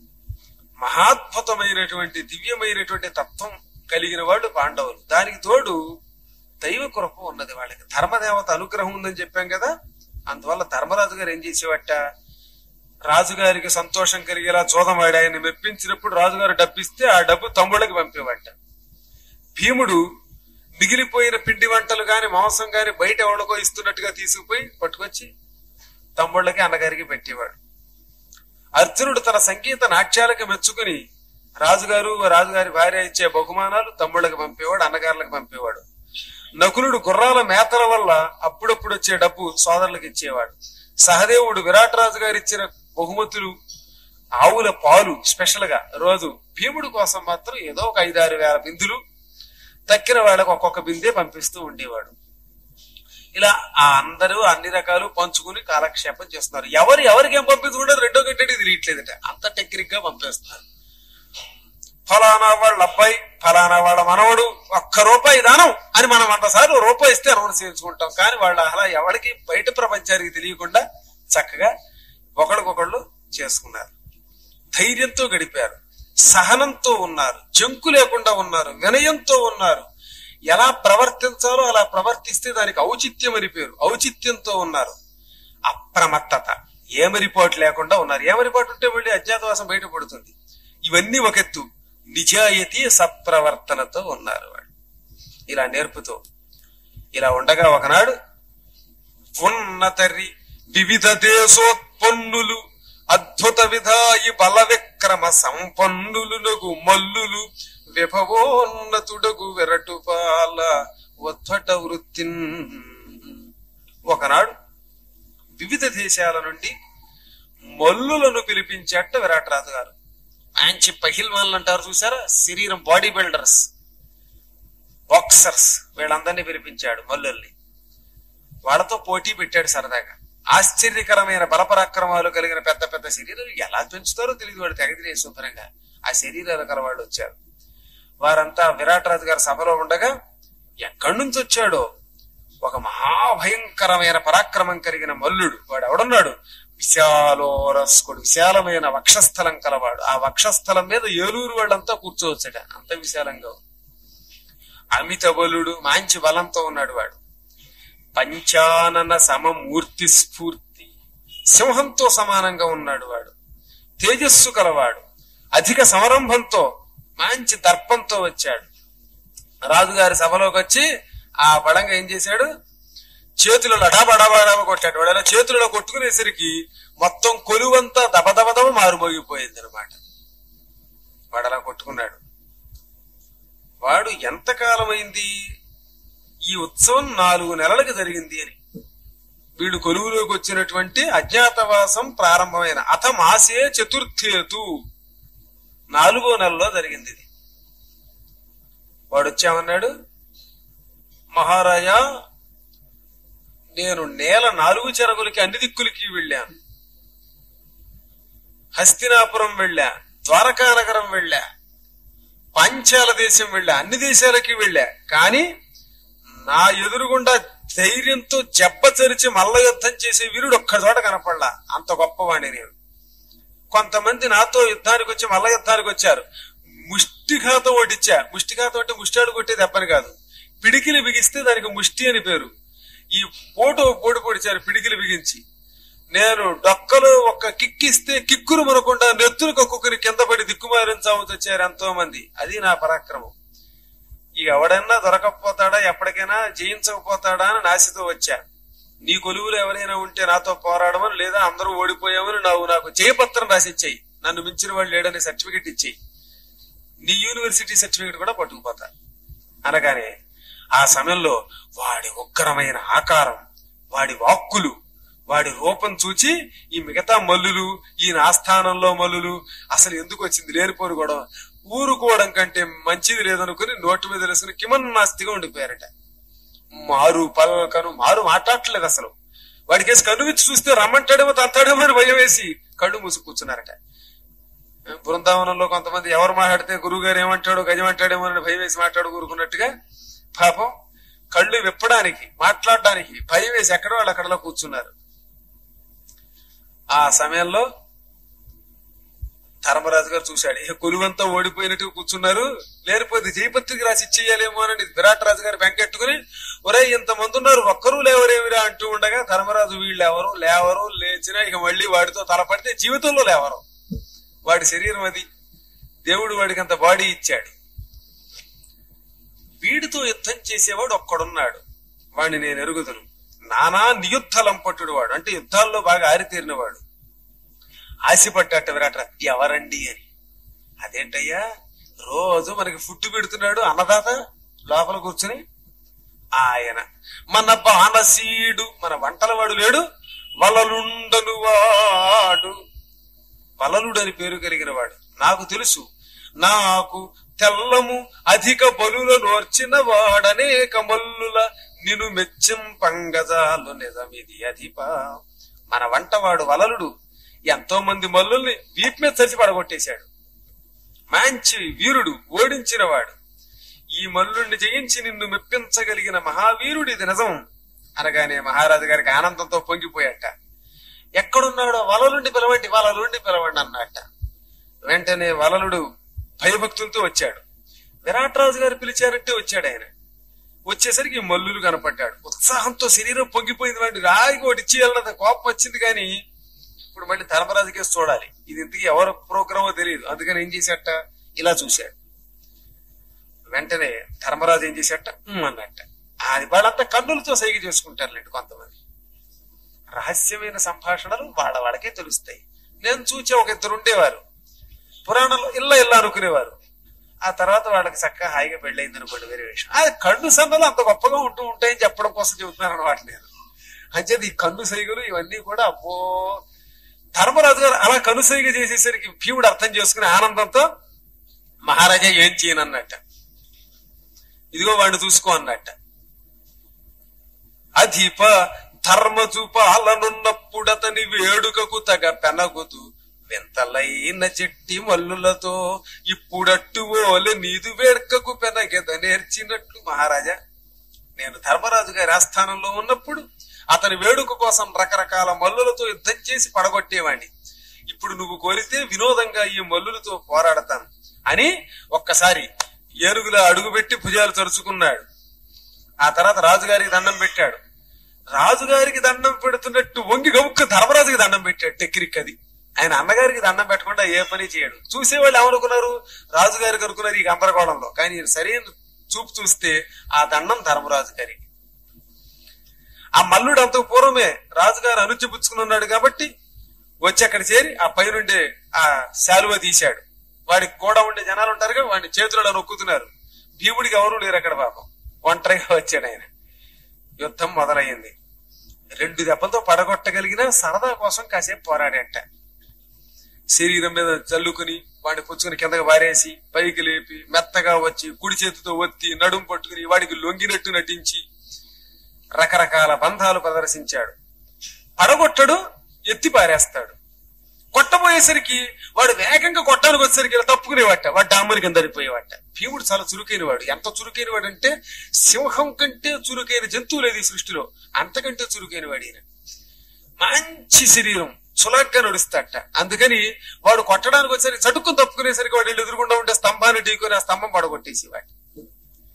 మహాద్భుతమైనటువంటి దివ్యమైనటువంటి తత్వం కలిగిన వాళ్ళు పాండవులు, దానికి తోడు దైవ కృప ఉన్నది వాళ్ళకి, ధర్మదేవత అనుగ్రహం ఉందని చెప్పాం కదా, అందువల్ల ధర్మరాజు గారు ఏం చేసేవట, రాజుగారికి సంతోషం కలిగేలా చూదమాడి ఆయన్ని మెప్పించినప్పుడు రాజుగారు డబ్బిస్తే ఆ డబ్బు తమ్ముళ్ళకి పంపేవాట. భీముడు మిగిలిపోయిన పిండి వంటలు గాని మాంసం గాని బయట ఎవరికో ఇస్తున్నట్టుగా తీసుకుపోయి పట్టుకొచ్చి తమ్ముళ్ళకి అన్నగారికి పెట్టేవాడు. అర్జునుడు తన సంగీత నాట్యాలకు మెచ్చుకుని రాజుగారు రాజుగారి భార్య ఇచ్చే బహుమానాలు తమ్ముళ్ళకి పంపేవాడు, అన్నగారులకు పంపేవాడు. నకులుడు గుర్రాల మేతల వల్ల అప్పుడప్పుడు వచ్చే డబ్బు సోదరులకు ఇచ్చేవాడు. సహదేవుడు విరాట్ రాజు గారు ఇచ్చిన బహుమతులు ఆవుల పాలు స్పెషల్ గా రోజు భీముడు కోసం మాత్రం ఏదో ఒక 5-6 వేల బిందులు తక్కిన వాళ్ళకు ఒక్కొక్క బిందే పంపిస్తూ ఉండేవాడు. ఇలా ఆ అందరూ అన్ని రకాలు పంచుకుని కాలక్షేపం చేస్తున్నారు. ఎవరికి ఏం పంపించుకుంటారు రెండో గంటకి తెలియట్లేదట, అంత టెక్నిక్ గా పంపేస్తున్నారు. ఫలానా వాళ్ళ అబ్బాయి, ఫలానా వాళ్ళ మనవడు, ₹1 దానం అని మనం 100 సార్లు రూపాయి ఇస్తే అనౌన్స్ చేయించుకుంటాం. కానీ వాళ్ళు అలా ఎవరికి బయట ప్రపంచానికి తెలియకుండా చక్కగా ఒకళ్ళకొకళ్ళు చేసుకున్నారు. ధైర్యంతో గడిపారు, సహనంతో ఉన్నారు, జంకు లేకుండా ఉన్నారు, వినయంతో ఉన్నారు. ఎలా ప్రవర్తించాలో అలా ప్రవర్తిస్తే దానికి ఔచిత్యం అని పేరు. ఔచిత్యంతో ఉన్నారు. అప్రమత్తత, ఏమరిపాటు లేకుండా ఉన్నారు. ఏమరిపాటు ఉంటే మళ్ళీ అజ్ఞాతవాసం బయటపడుతుంది. ఇవన్నీ ఒక ఎత్తు. నిజాయితీ సత్ప్రవర్తనతో ఉన్నారు వాళ్ళు, ఇలా నేర్పుతూ. ఇలా ఉండగా ఒకనాడు ఉన్నతరి వివిధ దేశోత్పన్నులు అద్భుత విధాయి బల విక్రమ సంపన్నులునగు మల్లులు విభవోన్నతుడగు విరటుపాల ఉద్భట వృత్తిన్. ఒకనాడు వివిధ దేశాల నుండి మల్లులను పిలిపించేట విరాటరాజు గారు. మంచి పహిల్వాన్లు అంటారు చూసారా, శరీరం బాడీ బిల్డర్స్, బాక్సర్స్, వీళ్ళందరినీ పిలిపించాడు మల్లుల్ని. వాళ్ళతో పోటీ పెట్టాడు సరదాగా. ఆశ్చర్యకరమైన బలపరాక్రమాలు కలిగిన పెద్ద పెద్ద శరీరాలు ఎలా పెంచుతారో తెలియదు వాడు, తెగదిరే శుభ్రంగా ఆ శరీరాలు కల వాళ్ళు వచ్చారు. వారంతా విరాటరాజు గారి సభలో ఉండగా ఎక్కడి నుంచి వచ్చాడో ఒక మహాభయంకరమైన పరాక్రమం కలిగిన మల్లుడు. వాడు ఎవడున్నాడు, విశాలోరస్కుడు, విశాలమైన వక్షస్థలం కలవాడు. ఆ వక్షస్థలం మీద ఏలూరు వాళ్ళంతా కూర్చోవచ్చట, అంత విశాలంగా. అమిత బలుడు, మంచి బలంతో ఉన్నాడు వాడు. పంచానన సమమూర్తి స్ఫూర్తి, సింహంతో సమానంగా ఉన్నాడు వాడు. తేజస్సు కలవాడు, అధిక సంరంభంతో మంచి దర్పంతో వచ్చాడు. రాజుగారి సభలోకి వచ్చి ఆ బలంగా ఏం చేశాడు, చేతులలో డబాడబాడబ కొట్టాడు. వాడు అలా చేతులలో కొట్టుకునేసరికి మొత్తం కొలువంతా దబదబదబ మారుమోగిపోయింది అనమాట. వాడు అలా కొట్టుకున్నాడు. వాడు ఎంతకాలం అయింది, ఈ ఉత్సవం 4 నెలలకు జరిగింది అని. వీడు కొలువులోకి వచ్చినటువంటి అజ్ఞాతవాసం ప్రారంభమైన అథ మాసే చతుర్థేతు, 4వ నెలలో జరిగింది ఇది. వాడు వచ్చామన్నాడు, మహారాజా నేను నేల 4 చెరగులకి అన్ని దిక్కులకి వెళ్ళాను. హస్తినాపురం వెళ్ళా, ద్వారకా నగరం వెళ్ళా, పాంచాల దేశం వెళ్ళా, అన్ని దేశాలకి వెళ్ళా. కానీ నా ఎదురుగుండా ధైర్యంతో జబ్బచరిచి మల్ల యుద్ధం చేసే వీరుడు ఒక్క చోట కనపడలా. అంత గొప్పవాణి నేను. కొంతమంది నాతో యుద్ధానికి వచ్చి మల్ల యుద్ధానికి వచ్చారు. ముష్టిఘాతం ఓటిచ్చా. ముష్టిఘాతం అంటే ముష్టాడు కొట్టేది ఎప్పని కాదు, పిడికిలి బిగిస్తే దానికి ముష్టి అని పేరు. ఈ పోటు పొడిచారు పిడికిలి బిగించి. నేను డొక్కలు ఒక్క కిక్కిస్తే కిక్కురు మనకుండా నెత్తులు కక్కుని కింద పడి దిక్కుమారిన చావుతో వచ్చారు ఎంతో మంది. అది నా పరాక్రమం. ఇక ఎవడన్నా దొరకకపోతాడా, ఎప్పటికైనా జయించకపోతాడా అని నాశతో వచ్చా. నీ కొలువులు ఎవరైనా ఉంటే నాతో పోరాడమని, లేదా అందరూ ఓడిపోయామని నాకు జయపత్రం రాసిచ్చాయి, నన్ను మించిన వాళ్ళు లేడని సర్టిఫికెట్ ఇచ్చేయి, నీ యూనివర్సిటీ సర్టిఫికెట్ కూడా పట్టుకుపోతా అనగానే ఆ సమయంలో వాడి ఉగ్రమైన ఆకారం, వాడి వాక్కులు, వాడి రూపం చూచి ఈ మిగతా మల్లులు, ఈ నాస్థానంలో మల్లులు అసలు ఎందుకు వచ్చింది లేనిపోరు కూడా ఊరుకోవడం కంటే మంచిది లేదనుకుని నోటి మీద తెలుసుకుని కిమన్నాస్తిగా ఉండిపోయారట. మారు మాట్లాడట్లేదు అసలు. వాడికేసి కన్ను విచ్చి చూస్తే రమ్మంటాడేమో తంతాడేమో అని భయం వేసి కళ్ళు మూసి కూర్చున్నారట. బృందావనంలో కొంతమంది ఎవరు మాట్లాడితే గురువు గారు ఏమంటాడో గజమంటాడేమో అని భయం వేసి మాట్లాడు కూరుకున్నట్టుగా పాపం కళ్ళు విప్పడానికి మాట్లాడడానికి భయం వేసి ఎక్కడ వాళ్ళు అక్కడలో కూర్చున్నారు. ఆ సమయంలో ధర్మరాజు గారు చూశాడు, కొలువంతా ఓడిపోయినట్టు కూర్చున్నారు, లేనిపోతే జయపత్రికి రాసి ఇచ్చేయాలేమో అని విరాట్ రాజు గారు వెంకెట్టుకుని, ఒరే ఇంతమంది ఉన్నారు ఒక్కరూ లేవరేమిరా అంటూ ఉండగా ధర్మరాజు వీళ్ళు ఎవరు లేవరు, లేచినా ఇక మళ్ళీ వాడితో తలపడితే జీవితంలో లేవరు. వాడి శరీరం అది, దేవుడు వాడికి అంత బాడీ ఇచ్చాడు. వీడితో యుద్ధం చేసేవాడు ఒక్కడున్నాడు, వాడిని నేను ఎరుగుదును. నానా నియుద్ధలంపట్టుడు వాడు, అంటే యుద్ధాల్లో బాగా ఆరితేరినవాడు. ఆశపడ్డట విరాట, ఎవరండి అని. అదేంటయ్యా రోజు మనకి ఫుడ్ పెడుతున్నాడు అన్నదాత లోపల కూర్చుని, ఆయన మన బాణసీడు, మన వంటల వాడు లేడు, వలలుండను వాడు, వలలుడు అని పేరు కలిగిన వాడు. నాకు తెలుసు, నాకు తెల్లము అధిక బలుల నోర్చిన వాడనేక మల్లుల నిన్ను మెచ్చం పంగజాలు నిజమిది అధిప. మన వంటవాడు వలలుడు ఎంతో మంది మల్లుల్ని వీపు మీద చచ్చి పడగొట్టేశాడు. మంచి వీరుడు, ఓడించిన వాడు. ఈ మల్లుణ్ణి జయించి నిన్ను మెప్పించగలిగిన మహావీరుడు, ఇది నిజం అనగానే మహారాజు గారికి ఆనందంతో పొంగిపోయాట. ఎక్కడున్నాడో వలలుండి పిలవండి అన్నట్ట. వెంటనే వలలుడు భయభక్తులతో వచ్చాడు. విరాట్ రాజు గారు పిలిచారంటే వచ్చాడు. ఆయన వచ్చేసరికి మల్లులు కనపడ్డాడు. ఉత్సాహంతో శరీరం పొంగిపోయింది. వాడిని రాయికి ఒకటి ఇచ్చేయాలన్నది కోపం వచ్చింది. కానీ ఇప్పుడు మళ్ళీ ధర్మరాజు కేసు చూడాలి, ఇది ఇంతకీ ఎవరు ప్రోగ్రామో తెలియదు. అందుకని ఏం చేశాట, ఇలా చూశాడు. వెంటనే ధర్మరాజు ఏం చేశాట అన్నట్ట. అది వాళ్ళంతా కన్నులతో సైగ చేసుకుంటారులేండి కొంతమంది. రహస్యమైన సంభాషణలు వాళ్ళకే తెలుస్తాయి. నేను చూచే ఒక ఇద్దరు ఉండేవారు, పురాణంలో ఇల్లా అనుకునేవారు. ఆ తర్వాత వాళ్ళకి చక్కగా హాయిగా పెళ్ళయింది అనుకోండి, వేరే విషయం. అది కన్ను సన్నలు అంత గొప్పగా ఉంటూ ఉంటాయని చెప్పడం కోసం చెబుతున్నాను అన్నమాట నేను. అంచేది ఈ కన్ను సైగలు ఇవన్నీ కూడా అబ్బో. ధర్మరాజు గారు అలా కన్ను సైగ చేసేసరికి భీముడు అర్థం చేసుకుని ఆనందంతో, మహారాజా ఏం చేయనన్నట్ట, ఇదిగో వాడిని చూసుకో అన్నట్ట. అధిప ధర్మ చూపాలనున్నప్పుడు అతని వేడుకకు తగ పెనగుతూ వింతలైన చెట్టి మల్లులతో ఇప్పుడట్టు ఓలే నీదు వేడుకకు పెనగెద నేర్చినట్లు. మహారాజా, నేను ధర్మరాజు గారి ఆస్థానంలో ఉన్నప్పుడు అతని వేడుక కోసం రకరకాల మల్లులతో యుద్ధం చేసి పడగొట్టేవాణ్ణి. ఇప్పుడు నువ్వు కోరితే వినోదంగా ఈ మల్లులతో పోరాడతాను అని ఒక్కసారి ఏనుగులా అడుగుపెట్టి భుజాలు తరుచుకున్నాడు. ఆ తర్వాత రాజుగారికి దండం పెట్టాడు. రాజుగారికి దండం పెడుతున్నట్టు వంగి గముక్క ధర్మరాజుకి దండం పెట్టాడు. టెక్నిక్ అది. ఆయన అన్నగారికి దండం పెట్టకుండా ఏ పని చేయడు. చూసేవాళ్ళు ఏమనుకున్నారు, రాజుగారికి అనుకున్నారు ఈ గందరగోళంలో. కానీ సరైన చూపు చూస్తే ఆ దండం ధర్మరాజు గారికి. ఆ మల్లుడు అంత పూర్వమే రాజుగారు అనుచిపుచ్చుకున్నాడు కాబట్టి వచ్చి అక్కడ చేరి ఆ పైనుండే ఆ శాలువ తీశాడు. వాడికి కూడా ఉండే జనాలు ఉంటారుగా, వాడిని చేతులలో నొక్కుతున్నారు. భీముడికి ఎవరు లేరు అక్కడ, పాపం ఒంటరిగా వచ్చాడు ఆయన. యుద్ధం మొదలయ్యింది. 2 దెబ్బలతో పడగొట్టగలిగిన సరదా కోసం కాసేపు పోరాడేట. శరీరం మీద చల్లుకుని వాడిని పుచ్చుకుని కిందకి వారేసి పైకి లేపి మెత్తగా వచ్చి కుడి చేతితో ఒత్తి నడుం పట్టుకుని వాడికి లొంగినట్టు నటించి రకరకాల బంధాలు ప్రదర్శించాడు. పడగొట్టడు, ఎత్తి పారేస్తాడు. కొట్టబోయేసరికి వాడు వేగంగా కొట్టడానికి వచ్చేసరికి ఇలా తప్పుకునేవాట, వాడు డామ్మని కింద పడిపోయేవాట. భీముడు చాలా చురుకైన వాడు. ఎంత చురుకైన వాడు అంటే సింహం కంటే చురుకైన జంతువు లేదు ఈ సృష్టిలో, అంతకంటే చురుకైన వాడు ఈయన. మంచి శరీరం, చులగ్గా నడుస్తాట. అందుకని వాడు కొట్టడానికి వచ్చేసరికి చటుక్కుని తప్పుకునేసరికి వాడు ఎదురుగుండా ఉంటే స్తంభాన్ని ఢీకొని ఆ స్తంభం పడగొట్టేసి వాడు.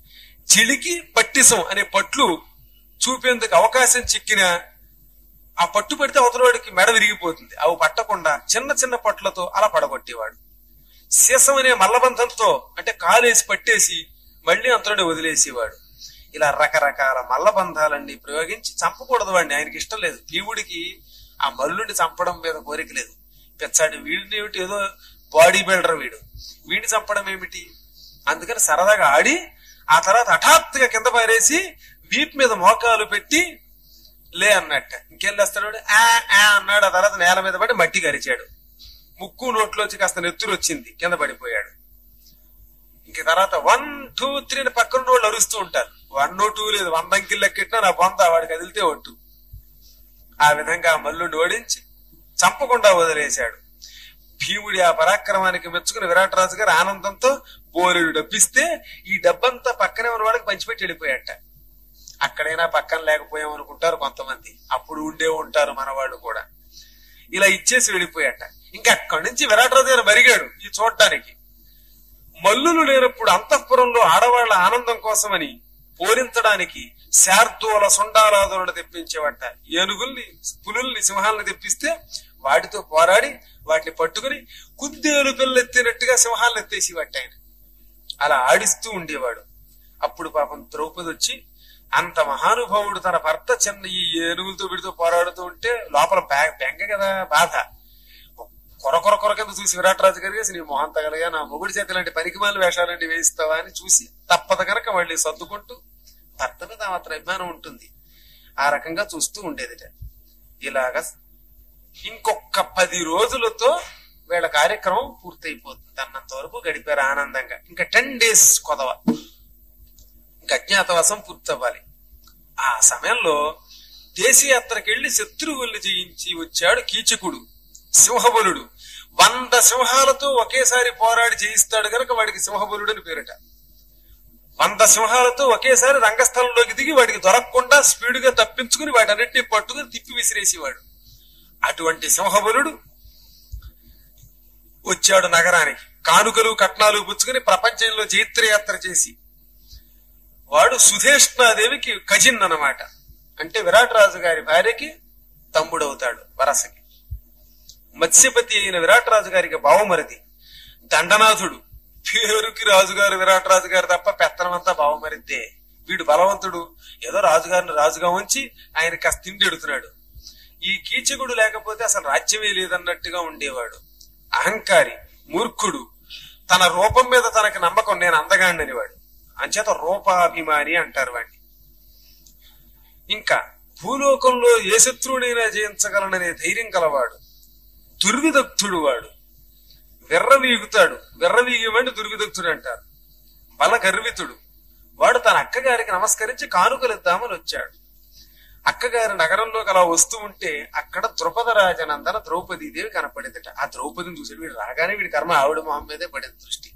చిలికి పట్టిసం అనే పట్లు చూపేందుకు అవకాశం చిక్కిన ఆ పట్టు పెడితే అవతలవాడికి మెడ విరిగిపోతుంది. అవి పట్టకుండా చిన్న చిన్న పట్లతో అలా పడగొట్టేవాడు. సీసం అనే మల్లబంధంతో అంటే కాలేసి పట్టేసి మళ్లీ అంతలోనే వదిలేసేవాడు. ఇలా రకరకాల మల్లబంధాలన్నీ ప్రయోగించి చంపకూడదు వాడిని, ఆయనకి ఇష్టం లేదు. భీముడికి ఆ మల్లుని చంపడం మీద కోరిక లేదు. పెచ్చాడు వీడిని ఏమిటి, ఏదో బాడీ బిల్డర్ వీడిని చంపడం ఏమిటి. అందుకని సరదాగా ఆడి ఆ తర్వాత హఠాత్తుగా కింద పారేసి వీపు మీద మోకాలు పెట్టి లే అన్నట్ట. ఇంకేం లేస్తాడు అన్నాడు. ఆ తర్వాత నేల మీద పడి మట్టి కరిచాడు. ముక్కు నోట్లోంచి కాస్త నెత్తురు వచ్చింది, కింద పడిపోయాడు. ఇంక తర్వాత 1, 2, 3 అని పక్కన వాళ్ళు అరుస్తూ ఉంటారు. 1, 2 లేదు, 100 అంకిల్ లెక్కెట్టినా నా బొంద వాడికి కదిలితే ఒట్టు. ఆ విధంగా మల్లుని ఓడించి చంపకుండా వదిలేశాడు. భీముడి ఆ పరాక్రమానికి మెచ్చుకుని విరాట్ రాజు గారు ఆనందంతో బోరెడు డబ్బిస్తే ఈ డబ్బంతా పక్కనే ఉన్న వాళ్ళకి పంచిపెట్టి వెళ్ళిపోయాట. అక్కడైనా పక్కన లేకపోయాం అనుకుంటారు కొంతమంది, అప్పుడు ఉండే ఉంటారు మన వాళ్ళు కూడా. ఇలా ఇచ్చేసి వెళ్ళిపోయాట. ఇంకా అక్కడి నుంచి విరాట్ రాజు గారు మరిగాడు ఈ చూడటానికి. మల్లులు లేనప్పుడు అంతఃపురంలో ఆడవాళ్ల ఆనందం కోసమని పూరించడానికి శార్దూల సుండాలాదులను తెప్పించేవట. ఏనుగుల్ని, పులుల్ని, సింహాలను తెప్పిస్తే వాటితో పోరాడి వాటిని పట్టుకుని కుద్దేలు పిల్లెత్తినట్టుగా సింహాలను ఎత్తేసేవాట ఆయన. అలా ఆడిస్తూ ఉండేవాడు. అప్పుడు పాపం ద్రౌపది వచ్చి, అంత మహానుభావుడు తన భర్త చిన్న ఈ ఏనుగులతో వీడితో పోరాడుతూ ఉంటే లోపల బెంగ కదా, బాధ. కొర కింద చూసి విరాట్ రాజు గారు నీ మొహం తగలగా నా మొగుడి చేతి లాంటి పనికిమాల వేషాలంటి వేయిస్తావా అని చూసి తప్పద కనుక మళ్ళీ సర్దుకుంటూ, భర్త మీద మాత్రం అభిమానం ఉంటుంది, ఆ రకంగా చూస్తూ ఉండేదిట. ఇలాగా ఇంకొక 10 రోజులతో వీళ్ళ కార్యక్రమం పూర్తయిపోతుంది. అన్నంత వరకు గడిపారు ఆనందంగా. ఇంకా 10 days కొదవ, ఇంకా అజ్ఞాతవాసం పూర్తవ్వాలి. ఆ సమయంలో దేశయాత్రకి వెళ్లి శత్రువుల్ని జయించి వచ్చాడు కీచకుడు, సింహబలుడు. 100 సింహాలతో ఒకేసారి పోరాడి జయిస్తాడు గనక వాడికి సింహబలుడు అని పేరట. 100 సింహాలతో ఒకేసారి రంగస్థలంలోకి దిగి వాడికి దొరకకుండా స్పీడుగా తప్పించుకుని వాటన్నిటిని పట్టుకుని తిప్పి విసిరేసేవాడు. అటువంటి సింహబలుడు వచ్చాడు నగరానికి. కానుకలు కట్నాలు పుచ్చుకుని ప్రపంచంలో జైత్రయాత్ర చేసి, వాడు సుధేష్ణాదేవికి కజిన్ అన్నమాట. అంటే విరాట్ రాజు గారి భార్యకి తమ్ముడవుతాడు వరసకి. మత్స్యపతి అయిన విరాట్ రాజు గారికి బావమరిది. దండనాథుడు, పేరుకి రాజుగారు విరాట్ రాజు గారు తప్ప పెత్తనమంతా బావమరిద్దే. వీడు బలవంతుడు, ఏదో రాజుగారిని రాజుగా ఉంచి ఆయన కాస్త తిండి ఎడుతున్నాడు. ఈ కీచకుడు లేకపోతే అసలు రాజ్యమే లేదన్నట్టుగా ఉండేవాడు. అహంకారి, మూర్ఖుడు, తన రూపం మీద తనకి నమ్మకం, నేను అందగాడిని వాడు. అంచేత రూపాభిమాని అంటారు వాడిని. ఇంకా భూలోకంలో ఏ శత్రువునైనా జయించగలననే ధైర్యం కలవాడు. దుర్విదగ్ధుడు వాడు, విర్రవీగుతాడు. విర్రవీగేవాడిని దుర్విదగ్ధుడు అంటారు. బల గర్వితుడు వాడు. తన అక్కగారికి నమస్కరించి కానుకలిద్దామని వచ్చాడు. అక్కగారి నగరంలోకి అలా వస్తూ ఉంటే అక్కడ ద్రుపద రాజనందన ద్రౌపదీదేవి కనపడిందట. ఆ ద్రౌపదిని చూసాడు. వీడు రాగానే వీడి కర్మ ఆవిడ మొహం మీదే పడింది దృష్టి.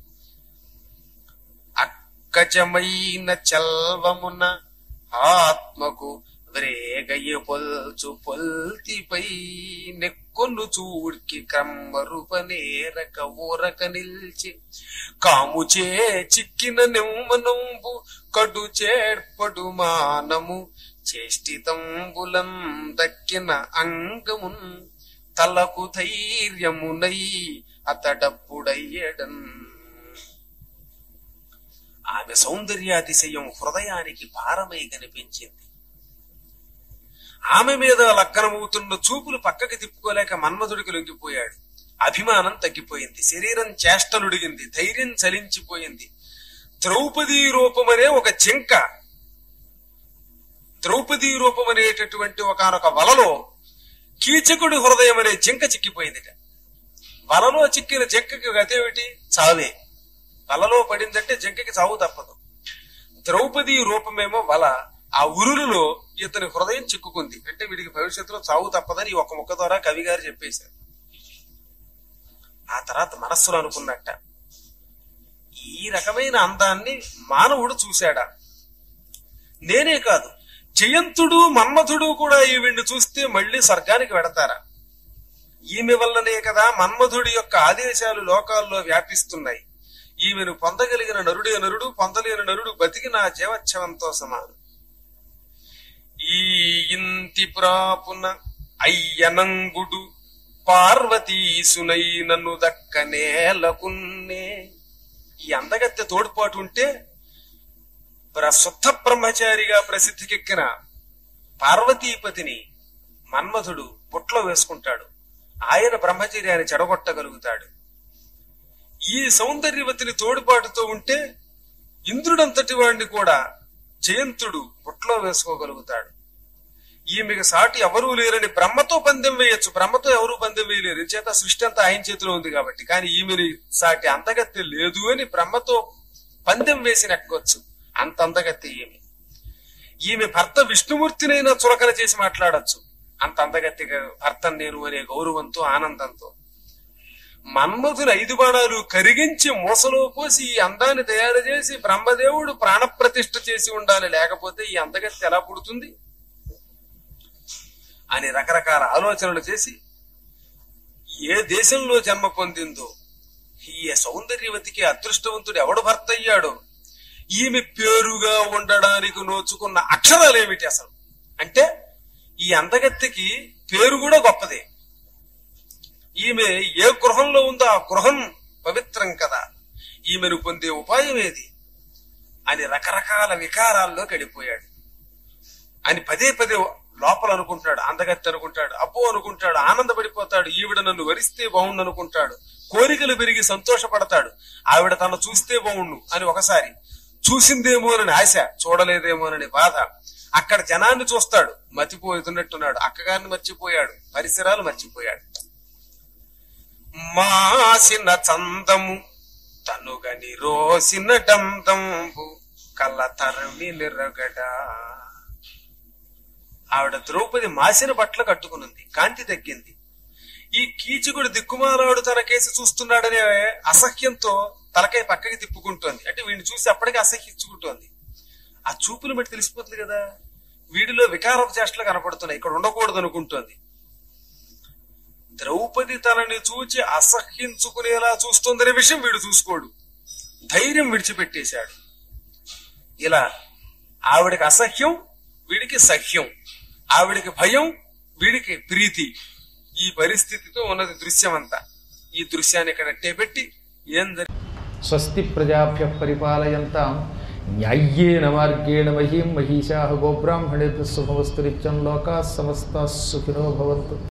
అక్కచమైన చెల్వమున ఆత్మకు వ్రేగయ్య పొల్చు పొల్తిపై నెక్కొను చూడ్కి క్రమరూపనేరక ఊరక నిల్చి కాముచే చిక్కిన నెమ్మనంబు కడు చేర్పడు మానము చేష్టితంబులం దక్కిన అంగమున్ తలకు ధైర్యమునై అతడప్పుడయ్యడన్. ఆమె సౌందర్యాతిశయం హృదయానికి భారమై కనిపించింది. ఆమె మీద లగ్నమవుతున్న చూపులు పక్కకి తిప్పుకోలేక మన్మధుడికి లొంగిపోయాడు. అభిమానం తగ్గిపోయింది, శరీరం చేష్టలుడిగింది, ధైర్యం చలించిపోయింది. ద్రౌపదీ రూపమనే ఒక జింక, ద్రౌపదీ రూపం అనేటటువంటి ఒకనొక వలలో కీచకుడి హృదయం అనే జింక చిక్కిపోయిందిట. వలలో చిక్కిన జింకకి గతేమిటి? చావే. వలలో పడిందంటే జింకకి చావు తప్పదు. ద్రౌపదీ రూపమేమో వల, ఆ ఉరులలో ఇతని హృదయం చిక్కుకుంది. అంటే వీడికి భవిష్యత్తులో చావు తప్పదని ఒక ముక్క ద్వారా కవి గారు చెప్పేశారు. ఆ తర్వాత మనస్సులో అనుకున్నట్ట, ఈ రకమైన అందాన్ని మానవుడు చూశాడా? నేనే కాదు, జయంతుడు మన్మధుడు కూడా ఈవిడ్ని చూస్తే మళ్లీ స్వర్గానికి వెడతారా? ఈమె వల్లనే కదా మన్మధుడి యొక్క ఆదేశాలు లోకాల్లో వ్యాపిస్తున్నాయి. ఈమెను పొందగలిగిన నరుడే నరుడు, పొందలేని నరుడు బతికి నా జీవచ్ఛవంతో సమానం. ఈ ఇంతి ప్రాపున అయ్యనంగుడు పార్వతీసునై నన్ను దక్కనేలకున్నే. ఈ అందగత్తె తోడ్పాటు ఉంటే శుద్ధ బ్రహ్మచారిగా ప్రసిద్ధికెక్కిన పార్వతీపతిని మన్మధుడు పుట్లో వేసుకుంటాడు. ఆయన బ్రహ్మచర్యాన్ని చెడగొట్టగలుగుతాడు. ఈ సౌందర్యవతిని తోడ్పాటుతో ఉంటే ఇంద్రుడంతటి వాడిని కూడా జయంతుడు పుట్లో వేసుకోగలుగుతాడు. ఈమెకు సాటి ఎవరూ లేరని బ్రహ్మతో పందెం వేయొచ్చు. బ్రహ్మతో ఎవరూ పందెం వేయలేరు, చేత సృష్టి అంతా ఆయన చేతిలో ఉంది కాబట్టి. కానీ ఈమెని సాటి అందగత్తె లేదు అని బ్రహ్మతో పందెం వేసి నెక్కొచ్చు. అంత అందగత్తె ఈమె భర్త విష్ణుమూర్తినైనా చులకన చేసి మాట్లాడచ్చు. అంత అందగత్తె భర్త నేను అనే గౌరవంతో, ఆనందంతో. మన్మధుని 5 బాణాలు కరిగించి మూసలో పోసి ఈ అందాన్ని తయారు చేసి బ్రహ్మదేవుడు ప్రాణప్రతిష్ఠ చేసి ఉండాలి, లేకపోతే ఈ అందగత్తె ఎలా పుడుతుంది అని రకరకాల ఆలోచనలు చేసి ఏ దేశంలో జన్మ పొందిందో ఈ సౌందర్యవతికి అదృష్టవంతుడు ఎవడు భర్త అయ్యాడో, ఈమె పేరుగా ఉండడానికి నోచుకున్న అక్షరాలేమిటి అసలు అంటే, ఈ అందగత్తెకి పేరు కూడా గొప్పదే. ఈమె ఏ గృహంలో ఉందో ఆ గృహం పవిత్రం కదా, ఈమెను పొందే ఉపాయం ఏది అని రకరకాల వికారాల్లో గడిపోయాడు. అని పదే పదే లోపల అనుకుంటాడు. అందగత్తె అనుకుంటాడు, అబ్బో అనుకుంటాడు, ఆనందపడిపోతాడు. ఈవిడ నన్ను వరిస్తే బాగుండు అనుకుంటాడు. కోరికలు పెరిగి సంతోషపడతాడు. ఆవిడ తను చూస్తే బాగుండు అని ఒకసారి, చూసిందేమోనని ఆశ, చూడలేదేమోనని బాధ. అక్కడ జనాన్ని చూస్తాడు, మతిపోతున్నట్టున్నాడు. అక్కగారిని మర్చిపోయాడు, పరిసరాలు మర్చిపోయాడు. మాసిన చందము తనుగని రోసిన డందంబు కళ్ళ తరమి నిరగడా. ఆవిడ ద్రౌపది మాసిన బట్టలు కట్టుకునుంది, కాంతి తగ్గింది. ఈ కీచకుడు దిక్కుమాలాడు తన కేసు చూస్తున్నాడనే అసహ్యంతో తలకాయ పక్కకి తిప్పుకుంటోంది. అంటే వీడిని చూసి అప్పటికే అసహ్యించుకుంటోంది. ఆ చూపులు బట్టి తెలిసిపోతుంది కదా, వీడిలో వికారపు చేష్టలు కనపడుతున్నాయి, ఇక్కడ ఉండకూడదు అనుకుంటోంది. ద్రౌపది తనని చూచి అసహ్యించుకునేలా చూస్తోందనే విషయం వీడు చూసుకోడు. ధైర్యం విడిచిపెట్టేశాడు. ఇలా ఆవిడికి అసహ్యం, వీడికి సహ్యం. ఆవిడికి భయం, వీడికి ప్రీతి. ఈ పరిస్థితితో ఉన్నది దృశ్యం అంతా. ఈ దృశ్యాన్ని ఇక్కడ పెట్టి ఏం స్వస్తి ప్రజాభ్య పరిపాలయంతాం న్యాయ్యేన మార్గేణ మహీం మహిషాః గోబ్రాహ్మణేభ్యः శుభమస్తు నిత్యం లోకాః సమస్తాః సుఖినో భవంతు.